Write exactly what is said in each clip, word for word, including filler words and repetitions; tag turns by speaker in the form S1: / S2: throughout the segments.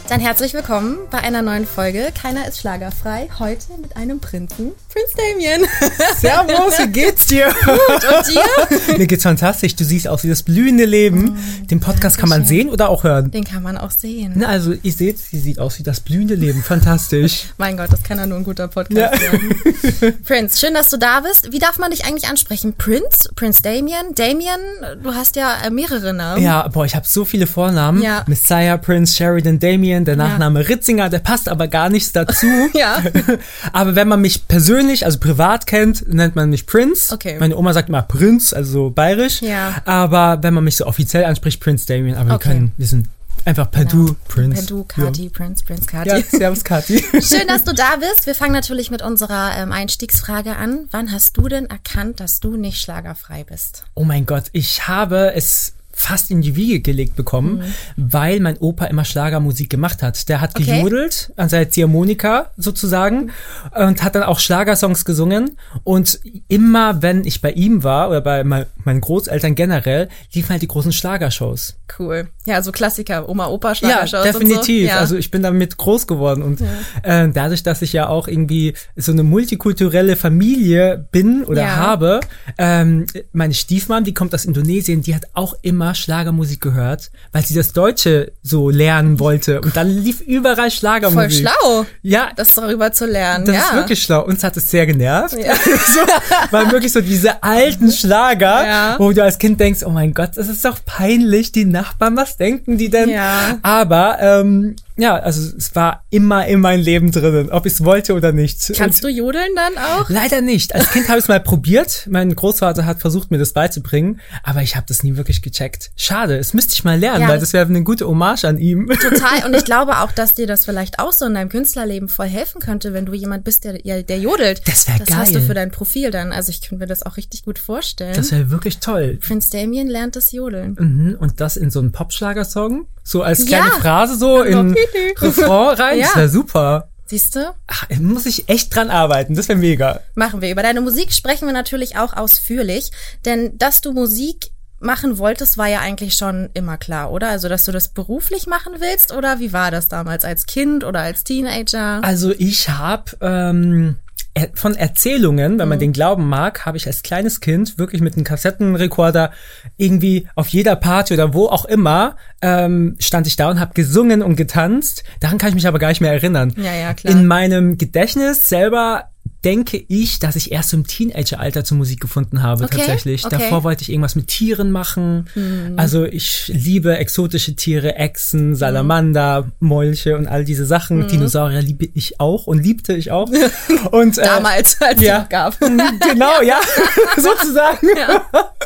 S1: Dann herzlich willkommen bei einer neuen Folge Keiner ist schlagerfrei. Heute mit einem Prinzen, Prince Damien.
S2: Servus, wie geht's dir?
S1: Gut, und dir?
S2: Mir geht's fantastisch. Du siehst aus wie das blühende Leben. Mm, Den Podcast kann man sehen oder auch hören?
S1: Den kann man auch sehen.
S2: Na, also, ihr seht, sie sieht aus wie das blühende Leben. Fantastisch.
S1: Mein Gott, das kann ja nur ein guter Podcast ja. sein. Prince, schön, dass du da bist. Wie darf man dich eigentlich ansprechen? Prince? Prince Damien? Damien? Du hast ja mehrere Namen.
S2: Ja, boah, ich habe so viele Vornamen.
S1: Ja.
S2: Messiah, Prince, Sheridan, Damien, der Nachname ja. Ritzinger, der passt aber gar nichts dazu.
S1: ja.
S2: Aber wenn man mich persönlich, also privat kennt, nennt man mich Prince.
S1: Okay.
S2: Meine Oma sagt immer Prinz, also so bayerisch.
S1: Ja.
S2: Aber wenn man mich so offiziell anspricht, Prince Damien. Aber
S1: okay.
S2: wir können, wir sind einfach per
S1: genau.
S2: Du, Prince.
S1: Per Du, Kati, ja. Prince, Prince, Kati.
S2: Ja, servus, Kati.
S1: Schön, dass du da bist. Wir fangen natürlich mit unserer ähm, Einstiegsfrage an. Wann hast du denn erkannt, dass du nicht schlagerfrei bist?
S2: Oh mein Gott, ich habe es fast in die Wiege gelegt bekommen, mhm. weil mein Opa immer Schlagermusik gemacht hat. Der hat
S1: okay.
S2: gejodelt an seiner Ziehharmonika sozusagen und hat dann auch Schlagersongs gesungen. Und immer, wenn ich bei ihm war oder bei meinen Großeltern generell, liefen halt die großen Schlagershows.
S1: Cool. Ja, so Klassiker, Oma, Opa, Schlagershows.
S2: Ja, definitiv.
S1: Und so. Ja.
S2: Also ich bin damit groß geworden. Und
S1: ja.
S2: äh, dadurch, dass ich ja auch irgendwie so eine multikulturelle Familie bin oder
S1: ja.
S2: habe, ähm, meine Stiefmom, die kommt aus Indonesien, die hat auch immer Schlagermusik gehört, weil sie das Deutsche so lernen wollte. Und dann lief überall Schlagermusik.
S1: Voll schlau.
S2: Ja.
S1: Das darüber zu lernen.
S2: Das
S1: ja.
S2: ist wirklich schlau. Uns hat es sehr genervt.
S1: Ja.
S2: so, weil wirklich so diese alten Schlager,
S1: ja.
S2: wo du als Kind denkst, oh mein Gott, das ist doch peinlich, die Nachbarn, was denken die denn?
S1: Ja.
S2: Aber, ähm, ja, also es war immer in meinem Leben drinnen, ob ich es wollte oder nicht.
S1: Kannst
S2: Und
S1: du jodeln dann auch?
S2: Leider nicht. Als Kind habe ich es mal probiert. Mein Großvater hat versucht, mir das beizubringen, aber ich habe das nie wirklich gecheckt. Schade, es müsste ich mal lernen,
S1: ja.
S2: weil das wäre eine gute Hommage an ihm.
S1: Total. Und ich glaube auch, dass dir das vielleicht auch so in deinem Künstlerleben voll helfen könnte, wenn du jemand bist, der, der jodelt.
S2: Das wäre geil.
S1: Das hast du für dein Profil dann. Also ich könnte mir das auch richtig gut vorstellen.
S2: Das wäre wirklich toll.
S1: Prince Damien lernt das Jodeln.
S2: Mhm. Und das in so einem Popschlagersong? So als kleine
S1: ja.
S2: Phrase so in Refrain rein?
S1: Ja.
S2: Das wäre super.
S1: Siehst du?
S2: Ach, muss ich echt dran arbeiten. Das wäre mega.
S1: Machen wir. Über deine Musik sprechen wir natürlich auch ausführlich. Denn dass du Musik machen wolltest, war ja eigentlich schon immer klar, oder? Also, dass du das beruflich machen willst? Oder wie war das damals als Kind oder als Teenager?
S2: Also ich habe ähm, von Erzählungen, wenn man mhm. den glauben mag, habe ich als kleines Kind wirklich mit einem Kassettenrekorder irgendwie auf jeder Party oder wo auch immer ähm, stand ich da und habe gesungen und getanzt. Daran kann ich mich aber gar nicht mehr erinnern.
S1: Ja, ja, klar.
S2: In meinem Gedächtnis selber denke ich, dass ich erst im Teenageralter zur Musik gefunden habe,
S1: okay,
S2: tatsächlich.
S1: Okay.
S2: Davor wollte ich irgendwas mit Tieren machen. Mhm. Also ich liebe exotische Tiere, Echsen, Salamander, mhm. Molche und all diese Sachen. Mhm. Dinosaurier liebe ich auch und liebte ich auch. Und, äh,
S1: damals, als
S2: ja,
S1: es gab.
S2: Genau, ja, sozusagen.
S1: Ja.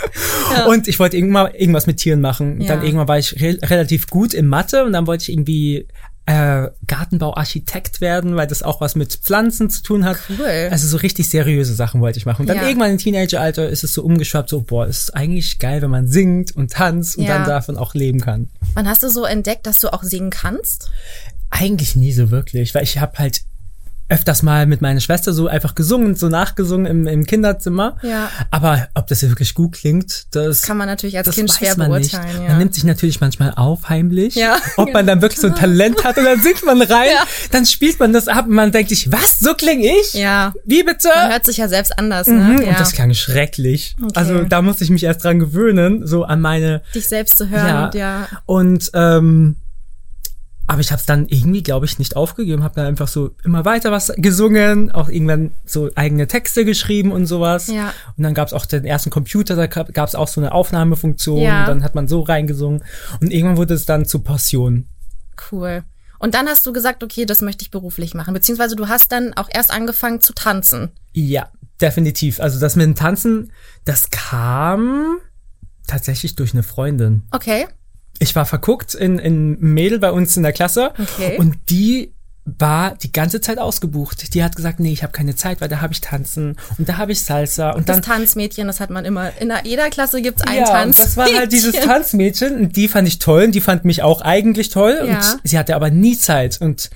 S1: Ja.
S2: Und ich wollte irgendwann irgendwas mit Tieren machen.
S1: Ja.
S2: Dann irgendwann war ich re- relativ gut in Mathe und dann wollte ich irgendwie Äh, Gartenbauarchitekt werden, weil das auch was mit Pflanzen zu tun hat.
S1: Cool.
S2: Also so richtig seriöse Sachen wollte ich machen. Und dann
S1: ja.
S2: irgendwann im Teenageralter ist es so umgeschwappt, so boah, ist eigentlich geil, wenn man singt und tanzt und
S1: ja.
S2: dann davon auch leben kann.
S1: Wann hast du so entdeckt, dass du auch singen kannst?
S2: Eigentlich nie so wirklich, weil ich habe halt öfters mal mit meiner Schwester so einfach gesungen, so nachgesungen im, im Kinderzimmer.
S1: Ja.
S2: Aber ob das wirklich gut klingt, das
S1: kann man natürlich als
S2: das
S1: Kind
S2: weiß
S1: schwer
S2: man
S1: beurteilen.
S2: Nicht.
S1: Ja.
S2: Man nimmt sich natürlich manchmal auf, heimlich.
S1: Ja.
S2: Ob man dann wirklich so ein Talent hat und dann singt man rein, ja. dann spielt man das ab und man denkt sich, was, so klinge ich?
S1: Ja.
S2: Wie bitte?
S1: Man hört sich ja selbst anders. Ne?
S2: Mhm.
S1: Ja.
S2: Und das klang schrecklich.
S1: Okay.
S2: Also da musste ich mich erst dran gewöhnen, so an meine...
S1: Dich selbst zu hören.
S2: Ja.
S1: Und, ja.
S2: und ähm, aber ich habe es dann irgendwie, glaube ich, nicht aufgegeben, habe dann einfach so immer weiter was gesungen, auch irgendwann so eigene Texte geschrieben und sowas.
S1: Ja.
S2: Und dann gab es auch den ersten Computer, da gab es auch so eine Aufnahmefunktion,
S1: ja.
S2: dann hat man so reingesungen und irgendwann wurde es dann zur Passion.
S1: Cool. Und dann hast du gesagt, okay, das möchte ich beruflich machen, beziehungsweise du hast dann auch erst angefangen zu tanzen.
S2: Ja, definitiv. Also das mit dem Tanzen, das kam tatsächlich durch eine Freundin.
S1: Okay.
S2: Ich war verguckt in, in ein Mädel bei uns in der Klasse
S1: okay.
S2: und die war die ganze Zeit ausgebucht. Die hat gesagt, nee, ich habe keine Zeit, weil da habe ich Tanzen und da habe ich Salsa. Und
S1: das
S2: dann
S1: Tanzmädchen, das hat man immer, in jeder Klasse gibt's ein
S2: ja,
S1: Tanzmädchen.
S2: das war halt dieses Tanzmädchen und die fand ich toll und die fand mich auch eigentlich toll
S1: ja.
S2: und sie hatte aber nie Zeit und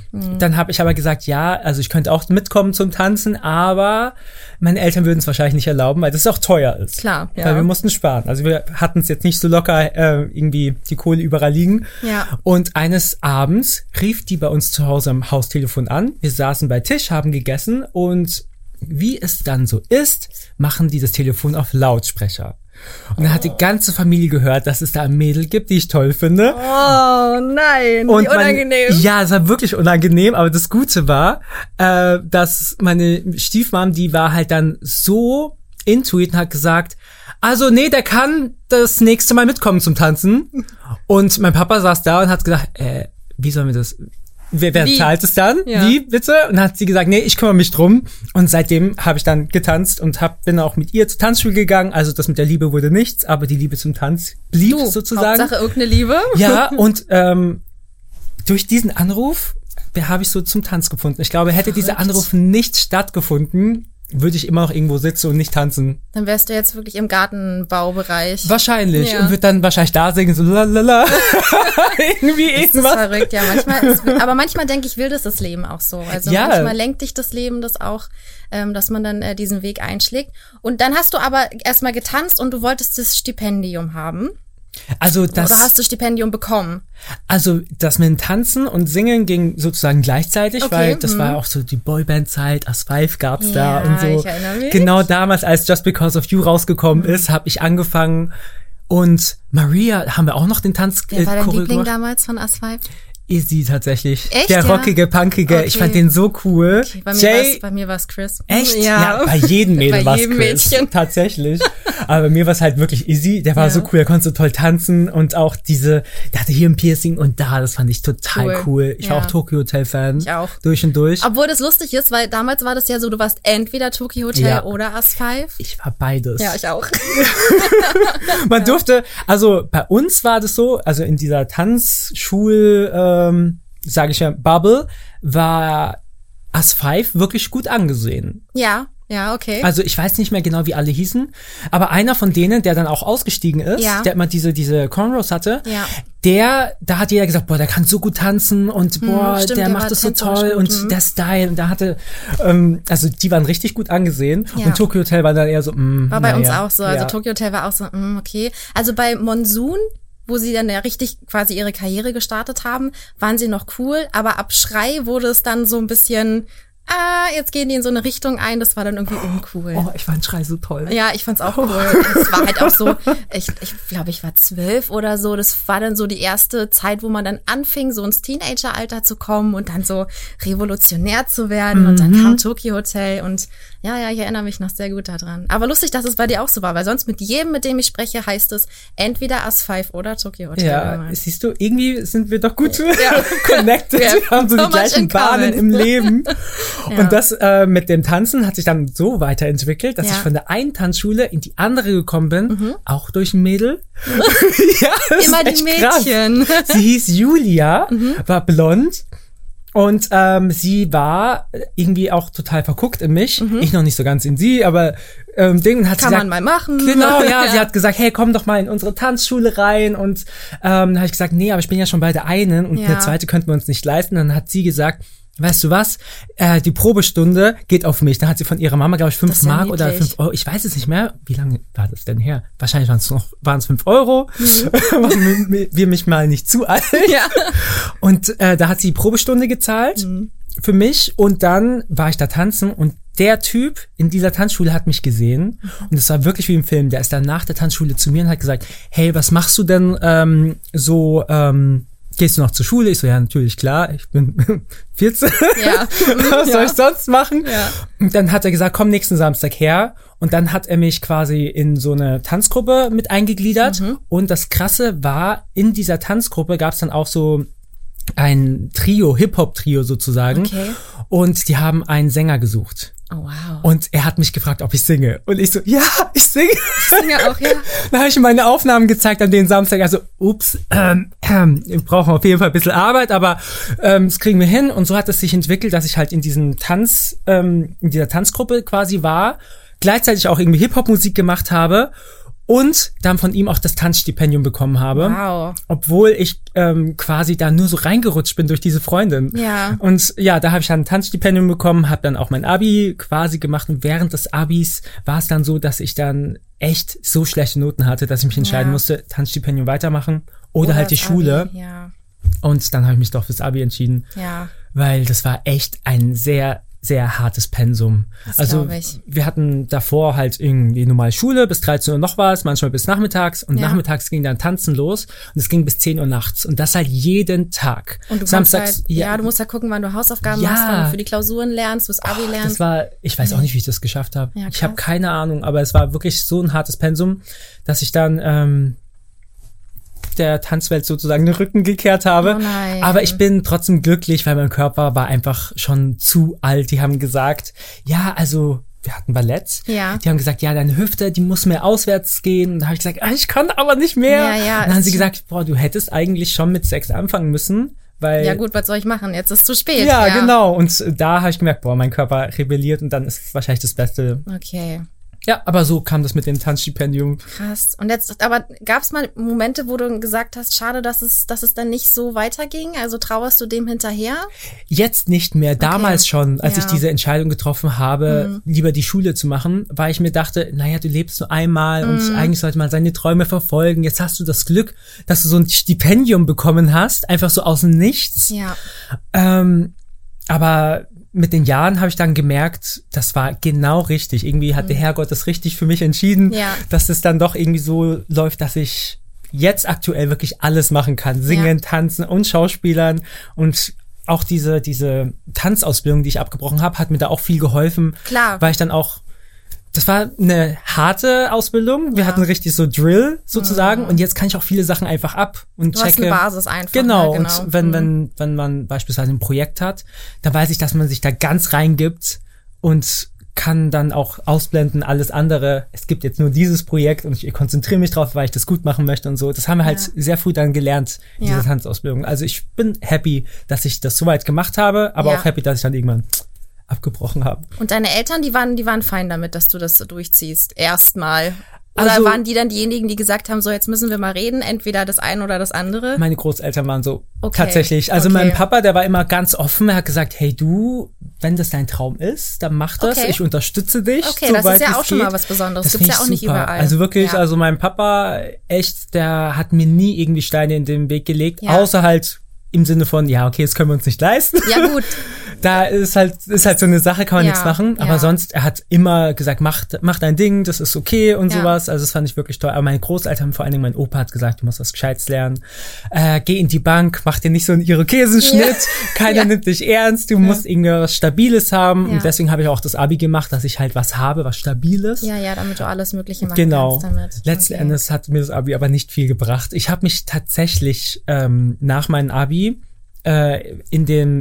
S2: Mhm. Dann habe ich aber gesagt, ja, also ich könnte auch mitkommen zum Tanzen, aber meine Eltern würden es wahrscheinlich nicht erlauben, weil das auch teuer ist.
S1: Klar, ja.
S2: Weil wir mussten sparen. Also wir hatten es jetzt nicht so locker, äh, irgendwie die Kohle überall liegen.
S1: Ja.
S2: Und eines Abends rief die bei uns zu Hause am Haustelefon an. Wir saßen bei Tisch, haben gegessen und wie es dann so ist, machen die das Telefon auf Lautsprecher. Und dann hat die ganze Familie gehört, dass es da ein Mädel gibt, die ich toll finde.
S1: Oh nein,
S2: und
S1: wie unangenehm.
S2: Man, ja, es war wirklich unangenehm, aber das Gute war, äh, dass meine Stiefmom, die war halt dann so into it und hat gesagt, also nee, der kann das nächste Mal mitkommen zum Tanzen. Und mein Papa saß da und hat gesagt, äh, wie sollen wir das... Wer, wer zahlt es dann? Ja. Wie, bitte? Und dann hat sie gesagt, nee, ich kümmere mich drum. Und seitdem habe ich dann getanzt und hab, bin auch mit ihr zur Tanzschule gegangen. Also das mit der Liebe wurde nichts, aber die Liebe zum Tanz blieb du, sozusagen.
S1: Hauptsache irgendeine Liebe.
S2: Ja, und ähm, durch diesen Anruf habe ich so zum Tanz gefunden. Ich glaube, hätte Verrückt. dieser Anruf nicht stattgefunden, würde ich immer noch irgendwo sitzen und nicht tanzen.
S1: Dann wärst du jetzt wirklich im Gartenbaubereich.
S2: Wahrscheinlich. Ja. Und würde dann wahrscheinlich da singen, so lalala. Irgendwie
S1: das
S2: irgendwas.
S1: Das ist verrückt, ja. Manchmal ist, aber manchmal denke ich, will das das Leben auch so. Also ja. manchmal lenkt dich das Leben das auch, ähm, dass man dann äh, diesen Weg einschlägt. Und dann hast du aber erstmal getanzt und du wolltest das Stipendium haben.
S2: Also das,
S1: Oder hast du Stipendium bekommen?
S2: Also das mit dem Tanzen und Singen ging sozusagen gleichzeitig, okay, weil das hm. war auch so die Boyband-Zeit, As Five gab's
S1: ja,
S2: da und so.
S1: Ich erinnere mich.
S2: Genau damals, als Just Because of You rausgekommen mhm. ist, habe ich angefangen und Maria haben wir auch noch den Tanz
S1: Wer war dein Liebling damals von As Five?
S2: Izzy tatsächlich.
S1: Echt,
S2: der
S1: ja?
S2: rockige, punkige. Okay. Ich fand den so cool.
S1: Okay, bei, mir
S2: Jay,
S1: bei mir war es Chris.
S2: Echt?
S1: Ja.
S2: ja bei jedem Mädel war es Chris.
S1: Mädchen.
S2: Tatsächlich. Aber bei mir war es halt wirklich Izzy. Der war ja. so cool, er konnte so toll tanzen und auch diese, der hatte hier ein Piercing und da, das fand ich total cool. cool. Ich ja. war auch Tokyo Hotel Fan.
S1: Ich auch.
S2: Durch und durch.
S1: Obwohl das lustig ist, weil damals war das ja so, du warst entweder Tokyo Hotel ja. oder As Five.
S2: Ich war beides.
S1: Ja, ich auch.
S2: Man
S1: ja.
S2: durfte, also bei uns war das so, also in dieser Tanzschul, ähm, sage ich ja, Bubble, war As Five wirklich gut angesehen.
S1: Ja, ja, okay.
S2: Also ich weiß nicht mehr genau, wie alle hießen, aber einer von denen, der dann auch ausgestiegen ist,
S1: ja.
S2: der immer diese diese Cornrows hatte,
S1: ja.
S2: der, da hat jeder gesagt, boah, der kann so gut tanzen und boah, hm, stimmt, der, der macht das so toll und hm. der Style und da hatte, ähm, also die waren richtig gut angesehen ja. und Tokyo Hotel war dann eher so, mh,
S1: war bei uns
S2: ja,
S1: auch so, also
S2: ja.
S1: Tokyo Hotel war auch so, mh, okay. Also bei Monsoon, wo sie dann ja richtig quasi ihre Karriere gestartet haben, waren sie noch cool, aber ab Schrei wurde es dann so ein bisschen, ah, jetzt gehen die in so eine Richtung ein, das war dann irgendwie uncool.
S2: Oh, ich fand Schrei so toll.
S1: Ja, ich fand's auch cool. Es war halt auch so, ich ich glaube, ich war zwölf oder so, das war dann so die erste Zeit, wo man dann anfing, so ins Teenageralter zu kommen und dann so revolutionär zu werden mhm. und dann kam Tokyo Hotel und ja, ja, ich erinnere mich noch sehr gut daran. Aber lustig, dass es bei dir auch so war, weil sonst mit jedem, mit dem ich spreche, heißt es entweder As Five oder Tokyo Hotel.
S2: Ja,
S1: damals.
S2: Siehst du, irgendwie sind wir doch gut
S1: ja.
S2: connected.
S1: Ja,
S2: wir haben so, so die gleichen Bahnen im Leben. Ja. Und das äh, mit dem Tanzen hat sich dann so weiterentwickelt, dass ja. ich von der einen Tanzschule in die andere gekommen bin, mhm. auch durch ein Mädel. ja, das
S1: Immer
S2: ist echt
S1: die Mädchen.
S2: Krass. Sie hieß Julia, mhm. war blond. Und ähm, sie war irgendwie auch total verguckt in mich. Mhm. Ich noch nicht so ganz in sie, aber ähm, Ding hat
S1: Kann
S2: sie gesagt,
S1: man mal machen.
S2: Genau, ja, ja. Sie hat gesagt, hey, komm doch mal in unsere Tanzschule rein. Und ähm, dann habe ich gesagt, nee, aber ich bin ja schon bei der einen und ja. eine zweite könnten wir uns nicht leisten. Dann hat sie gesagt, weißt du was, äh, die Probestunde geht auf mich. Dann hat sie von ihrer Mama, glaube ich, fünf Mark ja oder fünf Euro. Ich weiß es nicht mehr. Wie lange war das denn her? Wahrscheinlich waren es noch, waren es fünf Euro. Mhm. wir mich mal nicht zu alt.
S1: Ja.
S2: Und äh, da hat sie die Probestunde gezahlt mhm. für mich. Und dann war ich da tanzen und der Typ in dieser Tanzschule hat mich gesehen und es war wirklich wie im Film. Der ist dann nach der Tanzschule zu mir und hat gesagt, hey, was machst du denn ähm, so, ähm, gehst du noch zur Schule? Ich so, ja, natürlich, klar, ich bin vierzehn.
S1: Ja.
S2: Was soll
S1: ja.
S2: ich sonst machen?
S1: Ja.
S2: Und dann hat er gesagt, komm nächsten Samstag her. Und dann hat er mich quasi in so eine Tanzgruppe mit eingegliedert. Mhm. Und das Krasse war, in dieser Tanzgruppe gab es dann auch so ein Trio, Hip-Hop-Trio sozusagen.
S1: Okay.
S2: Und die haben einen Sänger gesucht.
S1: Oh, wow.
S2: Und er hat mich gefragt, ob ich singe. Und ich so, ja, ich singe.
S1: Ich singe auch, ja.
S2: Dann habe ich ihm meine Aufnahmen gezeigt an den Samstag. Also, ups, ähm, ähm, wir brauchen auf jeden Fall ein bisschen Arbeit, aber ähm, das kriegen wir hin. Und so hat es sich entwickelt, dass ich halt in diesem Tanz, ähm, in dieser Tanzgruppe quasi war, gleichzeitig auch irgendwie Hip-Hop-Musik gemacht habe. Und dann von ihm auch das Tanzstipendium bekommen habe.
S1: Wow.
S2: Obwohl ich ähm, quasi da nur so reingerutscht bin durch diese Freundin.
S1: Ja.
S2: Und ja, da habe ich dann ein Tanzstipendium bekommen, habe dann auch mein Abi quasi gemacht. Und während des Abis war es dann so, dass ich dann echt so schlechte Noten hatte, dass ich mich entscheiden
S1: Ja.
S2: musste, Tanzstipendium weitermachen oder,
S1: Oder
S2: halt die
S1: das
S2: Schule.
S1: Abi. Ja.
S2: Und dann habe ich mich doch fürs Abi entschieden.
S1: Ja.
S2: Weil das war echt ein sehr, sehr hartes Pensum.
S1: Das
S2: Also
S1: glaub ich.
S2: wir hatten davor halt irgendwie normale Schule, bis dreizehn Uhr noch was, manchmal bis nachmittags. Und
S1: Ja.
S2: nachmittags ging dann Tanzen los und es ging bis zehn Uhr nachts. Und das halt jeden Tag.
S1: Und du
S2: Samstags,
S1: Samstags, halt, ja, du musst ja gucken, wann du Hausaufgaben
S2: Ja.
S1: machst, wann du für die Klausuren lernst, fürs Abi
S2: Oh,
S1: lernst.
S2: das war, ich weiß auch nicht, wie ich das geschafft habe.
S1: Ja,
S2: ich habe
S1: krass.
S2: keine Ahnung, aber es war wirklich so ein hartes Pensum, dass ich dann ähm, der Tanzwelt sozusagen den Rücken gekehrt habe.
S1: Oh nein.
S2: Aber ich bin trotzdem glücklich, weil mein Körper war einfach schon zu alt. Die haben gesagt, ja, also wir hatten Ballett.
S1: Ja.
S2: Die haben gesagt, ja, deine Hüfte, die muss mehr auswärts gehen. Und da habe ich gesagt, ah, ich kann aber nicht mehr.
S1: Ja, ja,
S2: und dann haben
S1: ist
S2: sie
S1: schon-
S2: gesagt, boah, du hättest eigentlich schon mit sechs anfangen müssen, weil
S1: Ja gut, was soll ich machen? Jetzt ist zu spät.
S2: ja, genau. Und da habe ich gemerkt, boah, mein Körper rebelliert und dann ist es wahrscheinlich das Beste.
S1: Okay,
S2: Ja, aber so kam das mit dem Tanzstipendium.
S1: krass. Und jetzt, aber gab es mal Momente, wo du gesagt hast, schade, dass es, dass es dann nicht so weiterging? Also trauerst du dem hinterher?
S2: Jetzt nicht mehr, damals schon, als
S1: Ja.
S2: ich diese Entscheidung getroffen habe, lieber die Schule zu machen, weil ich mir dachte, naja, du lebst nur einmal und eigentlich sollte man seine Träume verfolgen. Jetzt hast du das Glück, dass du so ein Stipendium bekommen hast, einfach so aus dem Nichts.
S1: Ja.
S2: Ähm, aber mit den Jahren habe ich dann gemerkt, das war genau richtig. Irgendwie hat der Herrgott das richtig für mich entschieden,
S1: Ja.
S2: dass es dann doch irgendwie so läuft, dass ich jetzt aktuell wirklich alles machen kann. Singen,
S1: Ja.
S2: tanzen und Schauspielern. Und auch diese, diese Tanzausbildung, die ich abgebrochen habe, hat mir da auch viel geholfen.
S1: Klar.
S2: Weil ich dann auch, das war eine harte Ausbildung. Wir
S1: Ja.
S2: hatten richtig so Drill sozusagen. Und jetzt kann ich auch viele Sachen einfach ab und
S1: Du hast
S2: checke.
S1: eine Basis einfach.
S2: Genau,
S1: ne? genau.
S2: und wenn,
S1: Mhm.
S2: wenn, wenn man beispielsweise ein Projekt hat, dann weiß ich, dass man sich da ganz reingibt und kann dann auch ausblenden, alles andere. Es gibt jetzt nur dieses Projekt und ich konzentriere mich drauf, weil ich das gut machen möchte und so. Das haben wir halt
S1: Ja.
S2: sehr früh dann gelernt, diese
S1: Ja.
S2: Tanzausbildung. Also ich bin happy, dass ich das soweit gemacht habe, aber
S1: Ja.
S2: auch happy, dass ich dann irgendwann abgebrochen habe.
S1: Und deine Eltern, die waren, die waren fein damit, dass du das so durchziehst. Erstmal. Oder
S2: Also-
S1: waren die dann diejenigen, die gesagt haben, so jetzt müssen wir mal reden, entweder das eine oder das andere?
S2: Meine Großeltern waren so,
S1: Okay,
S2: tatsächlich. Also
S1: okay.
S2: mein Papa, der war immer ganz offen. Er hat gesagt, hey du, wenn das dein Traum ist, dann mach das.
S1: Okay.
S2: Ich unterstütze dich.
S1: Okay, das
S2: soweit
S1: ist ja
S2: es
S1: auch schon
S2: geht.
S1: mal was Besonderes.
S2: Das
S1: Gibt's
S2: find
S1: ja
S2: ich
S1: auch nicht
S2: super.
S1: überall.
S2: Also wirklich,
S1: Ja.
S2: also mein Papa, echt, der hat mir nie irgendwie Steine in den Weg gelegt.
S1: Ja.
S2: Außer halt im Sinne von, ja, okay, das können wir uns nicht leisten.
S1: Ja, gut.
S2: Da ist halt, ist halt so eine Sache, kann man
S1: Ja,
S2: nichts machen. Aber
S1: ja.
S2: sonst, er hat immer gesagt, mach, mach dein Ding, das ist okay und
S1: Ja.
S2: sowas. Also das fand ich wirklich toll. Aber meine Großeltern, vor allen Dingen mein Opa hat gesagt, du musst was Gescheites lernen. Äh, geh in die Bank, mach dir nicht so einen Irokesenschnitt.
S1: Ja.
S2: Keiner
S1: Ja.
S2: nimmt dich ernst. Du musst irgendwas Stabiles haben.
S1: Ja.
S2: Und deswegen habe ich auch das Abi gemacht, dass ich halt was habe, was Stabiles.
S1: Ja, ja, damit du alles Mögliche machen
S2: Genau.
S1: kannst damit.
S2: Letzten
S1: Okay.
S2: Endes hat mir das Abi aber nicht viel gebracht. Ich habe mich tatsächlich ähm, nach meinem Abi äh, in dem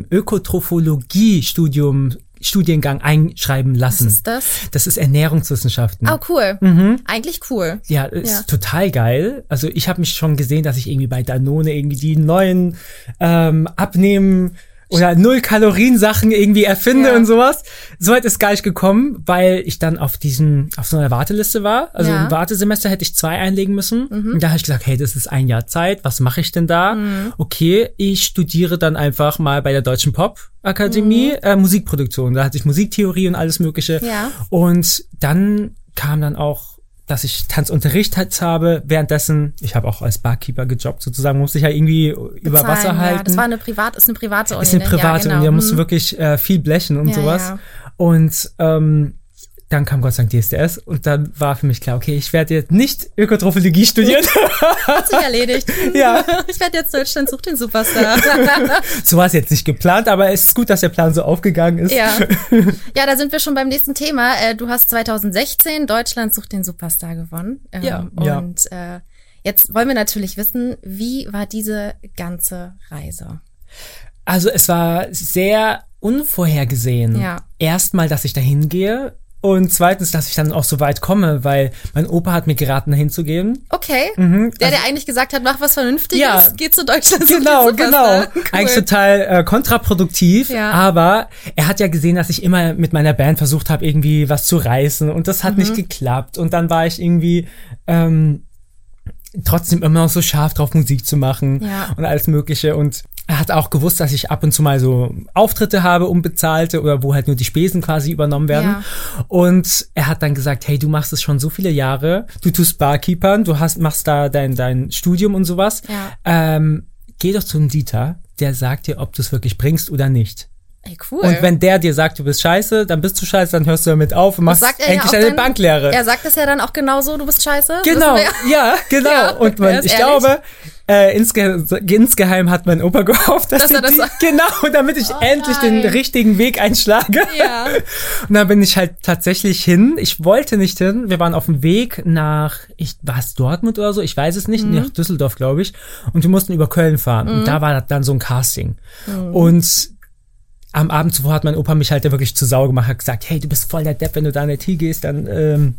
S2: Ökotrophologie-Studium Studiengang einschreiben
S1: Was
S2: lassen.
S1: ist das?
S2: Das ist Ernährungswissenschaften.
S1: Oh, cool.
S2: Mhm.
S1: Eigentlich cool.
S2: Ja, ist
S1: Ja.
S2: total geil. Also ich habe mich schon gesehen, dass ich irgendwie bei Danone irgendwie die neuen ähm, Abnehmen oder Null-Kalorien-Sachen irgendwie erfinde
S1: Ja.
S2: und sowas. Soweit ist gar nicht gekommen, weil ich dann auf diesen, auf so einer Warteliste war. Also
S1: Ja.
S2: im Wartesemester hätte ich zwei einlegen müssen.
S1: Mhm.
S2: Und da habe ich gesagt, hey, das ist ein Jahr Zeit, was mache ich denn da?
S1: Mhm.
S2: Okay, ich studiere dann einfach mal bei der Deutschen Pop-Akademie äh, Musikproduktion. Da hatte ich Musiktheorie und alles mögliche.
S1: Mhm. Ja.
S2: Und dann kam dann auch, dass ich Tanzunterricht halt habe. Währenddessen, ich habe auch als Barkeeper gejobbt sozusagen, musste ich ja irgendwie über
S1: Bezahlen,
S2: Wasser halten.
S1: Ja, das war eine privat, ist eine private Uni.
S2: ist eine
S1: ne?
S2: private
S1: ja,
S2: und
S1: genau.
S2: da musst du
S1: Hm.
S2: wirklich äh, viel blechen und
S1: Ja,
S2: sowas.
S1: ja.
S2: Und ähm, dann kam Gott sei Dank D S D S und dann war für mich klar, okay, ich werde jetzt nicht Ökotrophologie studieren.
S1: Hat sich erledigt.
S2: Ja.
S1: Ich werde jetzt Deutschland sucht den Superstar.
S2: So war es jetzt nicht geplant, aber es ist gut, dass der Plan so aufgegangen ist.
S1: Ja. Ja, da sind wir schon beim nächsten Thema. Äh, Du hast zwanzig sechzehn Deutschland sucht den Superstar gewonnen. Ähm,
S2: Ja, ja.
S1: Und äh, jetzt wollen wir natürlich wissen, wie war diese ganze Reise?
S2: Also es war sehr unvorhergesehen.
S1: Ja.
S2: Erstmal, dass ich da hingehe. Und zweitens, dass ich dann auch so weit komme, weil mein Opa hat mir geraten, dahin zu gehen.
S1: Okay.
S2: Mhm,
S1: der,
S2: also,
S1: der eigentlich gesagt hat, mach was Vernünftiges,
S2: ja,
S1: geh zu Deutschland.
S2: Genau, genau.
S1: Cool.
S2: Eigentlich total äh, kontraproduktiv,
S1: ja.
S2: aber er hat ja gesehen, dass ich immer mit meiner Band versucht habe, irgendwie was zu reißen und das hat mhm. nicht geklappt. Und dann war ich irgendwie ähm, trotzdem immer noch so scharf drauf, Musik zu machen
S1: ja.
S2: und alles Mögliche. Und er hat auch gewusst, dass ich ab und zu mal so Auftritte habe, unbezahlte oder wo halt nur die Spesen quasi übernommen werden.
S1: Ja.
S2: Und er hat dann gesagt, hey, du machst es schon so viele Jahre, du tust Barkeepern, du hast machst da dein dein Studium und sowas.
S1: Ja.
S2: Ähm, geh doch zum Dieter, der sagt dir, ob du es wirklich bringst oder nicht.
S1: Ey, cool.
S2: Und wenn der dir sagt, du bist scheiße, dann bist du scheiße, dann hörst du damit auf und machst endlich
S1: ja
S2: deine Banklehre.
S1: Er sagt es ja dann auch genauso, du bist scheiße.
S2: Genau, ja, ja, genau. Ja, und man, ich ehrlich? glaube, äh, insge insgeheim hat mein Opa gehofft, dass, dass er das die, genau, damit ich oh, endlich nein. den richtigen Weg einschlage.
S1: Ja.
S2: Und dann bin ich halt tatsächlich hin. Ich wollte nicht hin. Wir waren auf dem Weg nach, ich war es Dortmund oder so, ich weiß es nicht, mhm. nach Düsseldorf, glaube ich. Und wir mussten über Köln fahren. Mhm. Und da war dann so ein Casting. Mhm. Und am Abend zuvor hat mein Opa mich halt wirklich zu Sau gemacht, hat gesagt, hey, du bist voll der Depp, wenn du da in der T gehst, dann ähm,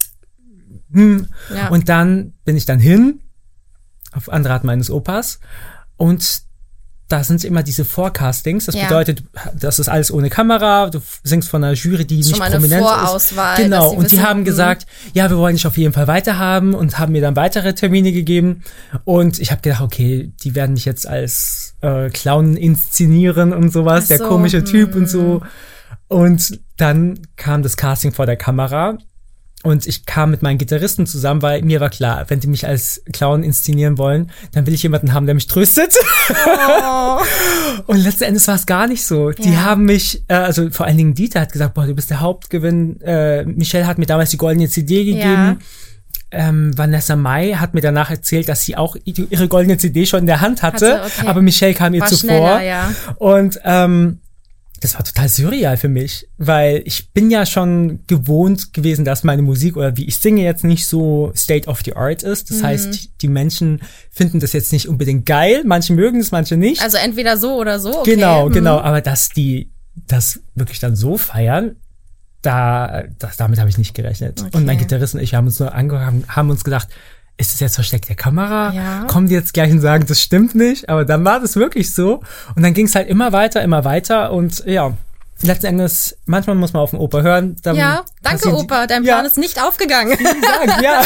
S2: hm. ja. Und dann bin ich dann hin, auf Anrat meines Opas, und da sind immer diese Forecastings, das ja. bedeutet, das ist alles ohne Kamera, du singst von einer Jury, die nicht prominent ist.
S1: Vorauswahl,
S2: genau, und
S1: wissen,
S2: die haben gesagt, ja, wir wollen dich auf jeden Fall weiterhaben und haben mir dann weitere Termine gegeben und ich habe gedacht, okay, die werden mich jetzt als äh, Clown inszenieren und sowas, so, der komische Typ hm. und so. Und dann kam das Casting vor der Kamera. Und ich kam mit meinen Gitarristen zusammen, weil mir war klar, wenn die mich als Clown inszenieren wollen, dann will ich jemanden haben, der mich tröstet. Oh. Und letzten Endes war es gar nicht so. Die ja. haben mich, äh, also vor allen Dingen Dieter hat gesagt, boah, du bist der Hauptgewinn. Äh, Michelle hat mir damals die goldene C D gegeben. Ja. Ähm, Vanessa Mai hat mir danach erzählt, dass sie auch ihre goldene C D schon in der Hand hatte, hatte okay. aber Michelle kam ihr war zuvor. Ja. Und ähm, das war total surreal für mich, weil ich bin ja schon gewohnt gewesen, dass meine Musik oder wie ich singe jetzt nicht so state of the art ist. Das mhm. heißt, die Menschen finden das jetzt nicht unbedingt geil. Manche mögen es, manche nicht.
S1: Also entweder so oder so. Okay.
S2: Genau,
S1: mhm.
S2: genau. Aber dass die das wirklich dann so feiern, da, das, damit habe ich nicht gerechnet. Okay. Und mein Gitarrist und ich haben uns nur angehört, haben uns gedacht, ist es jetzt versteckte Kamera?
S1: Ja.
S2: Kommen die jetzt gleich und sagen, das stimmt nicht? Aber dann war das wirklich so. Und dann ging es halt immer weiter, immer weiter. Und ja, letzten Endes, manchmal muss man auf den Opa hören. Dann
S1: ja, danke Opa, dein Plan ja. ist nicht aufgegangen.
S2: Vielen Dank, ja.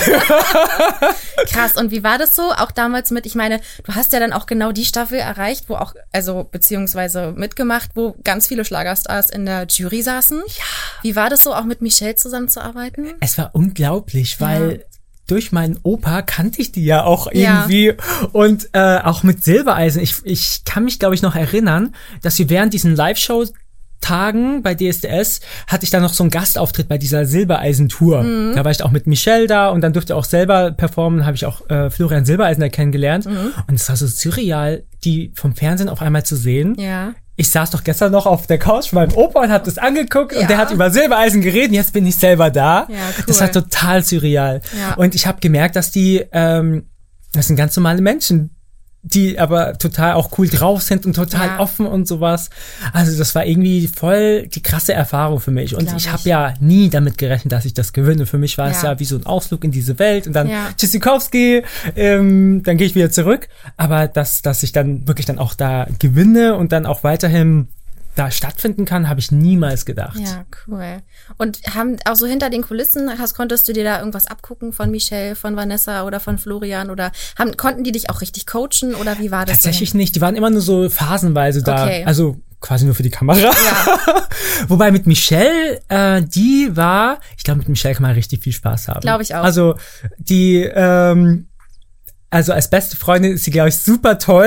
S1: Krass, und wie war das so? Auch damals mit, ich meine, du hast ja dann auch genau die Staffel erreicht, wo auch, also beziehungsweise mitgemacht, wo ganz viele Schlagerstars in der Jury saßen.
S2: Ja.
S1: Wie war das so, auch mit Michelle zusammenzuarbeiten?
S2: Es war unglaublich, weil ja. durch meinen Opa kannte ich die ja auch irgendwie ja. und äh, auch mit Silbereisen. Ich, ich kann mich, glaube ich, noch erinnern, dass wir während diesen Live-Show Tagen bei D S D S hatte ich dann noch so einen Gastauftritt bei dieser Silbereisen-Tour. Mhm. Da war ich auch mit Michelle da und dann durfte ich auch selber performen, habe ich auch äh, Florian Silbereisen kennengelernt. Mhm. Und es war so surreal, die vom Fernsehen auf einmal zu sehen.
S1: Ja.
S2: Ich saß doch gestern noch auf der Couch von meinem Opa und hab das angeguckt ja. und der hat über Silbereisen geredet. Jetzt bin ich selber da.
S1: Ja, cool.
S2: Das war total surreal.
S1: Ja.
S2: Und ich habe gemerkt, dass die, ähm, das sind ganz normale Menschen, die aber total auch cool drauf sind und total ja. offen und sowas. Also das war irgendwie voll die krasse Erfahrung für mich. Und Glaub ich habe ja nie damit gerechnet, dass ich das gewinne. Für mich war ja. es ja wie so ein Ausflug in diese Welt und dann
S1: ja.
S2: Tschüssikowski, ähm, dann gehe ich wieder zurück. Aber dass, dass ich dann wirklich dann auch da gewinne und dann auch weiterhin da stattfinden kann, habe ich niemals gedacht.
S1: Ja, cool. Und haben auch so hinter den Kulissen, hast, konntest du dir da irgendwas abgucken von Michelle, von Vanessa oder von Florian oder haben, konnten die dich auch richtig coachen oder wie war das?
S2: Tatsächlich
S1: so?
S2: nicht. Die waren immer nur so phasenweise da.
S1: Okay.
S2: Also quasi nur für die Kamera.
S1: Ja.
S2: Wobei mit Michelle, äh, die war, ich glaube, mit Michelle kann man richtig viel Spaß haben.
S1: Glaube ich auch.
S2: Also die, ähm, Also als beste Freundin ist sie, glaube ich, super toll.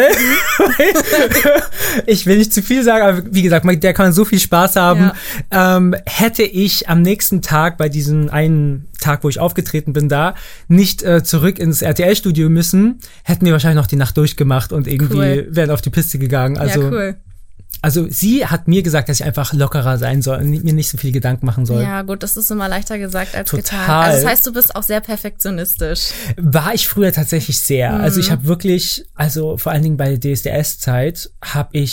S2: Ich will nicht zu viel sagen, aber wie gesagt, mit der kann man so viel Spaß haben. Ja. Ähm, hätte ich am nächsten Tag, bei diesem einen Tag, wo ich aufgetreten bin, da nicht äh, zurück ins R T L-Studio müssen, hätten wir wahrscheinlich noch die Nacht durchgemacht und irgendwie cool. wären auf die Piste gegangen. Also,
S1: ja, cool.
S2: Also sie hat mir gesagt, dass ich einfach lockerer sein soll und mir nicht so viel Gedanken machen soll.
S1: Ja gut, das ist immer leichter gesagt als
S2: Total.
S1: getan. Also das heißt, du bist auch sehr perfektionistisch.
S2: War ich früher tatsächlich sehr. Mhm. Also ich habe wirklich, also vor allen Dingen bei der D S D S-Zeit, habe ich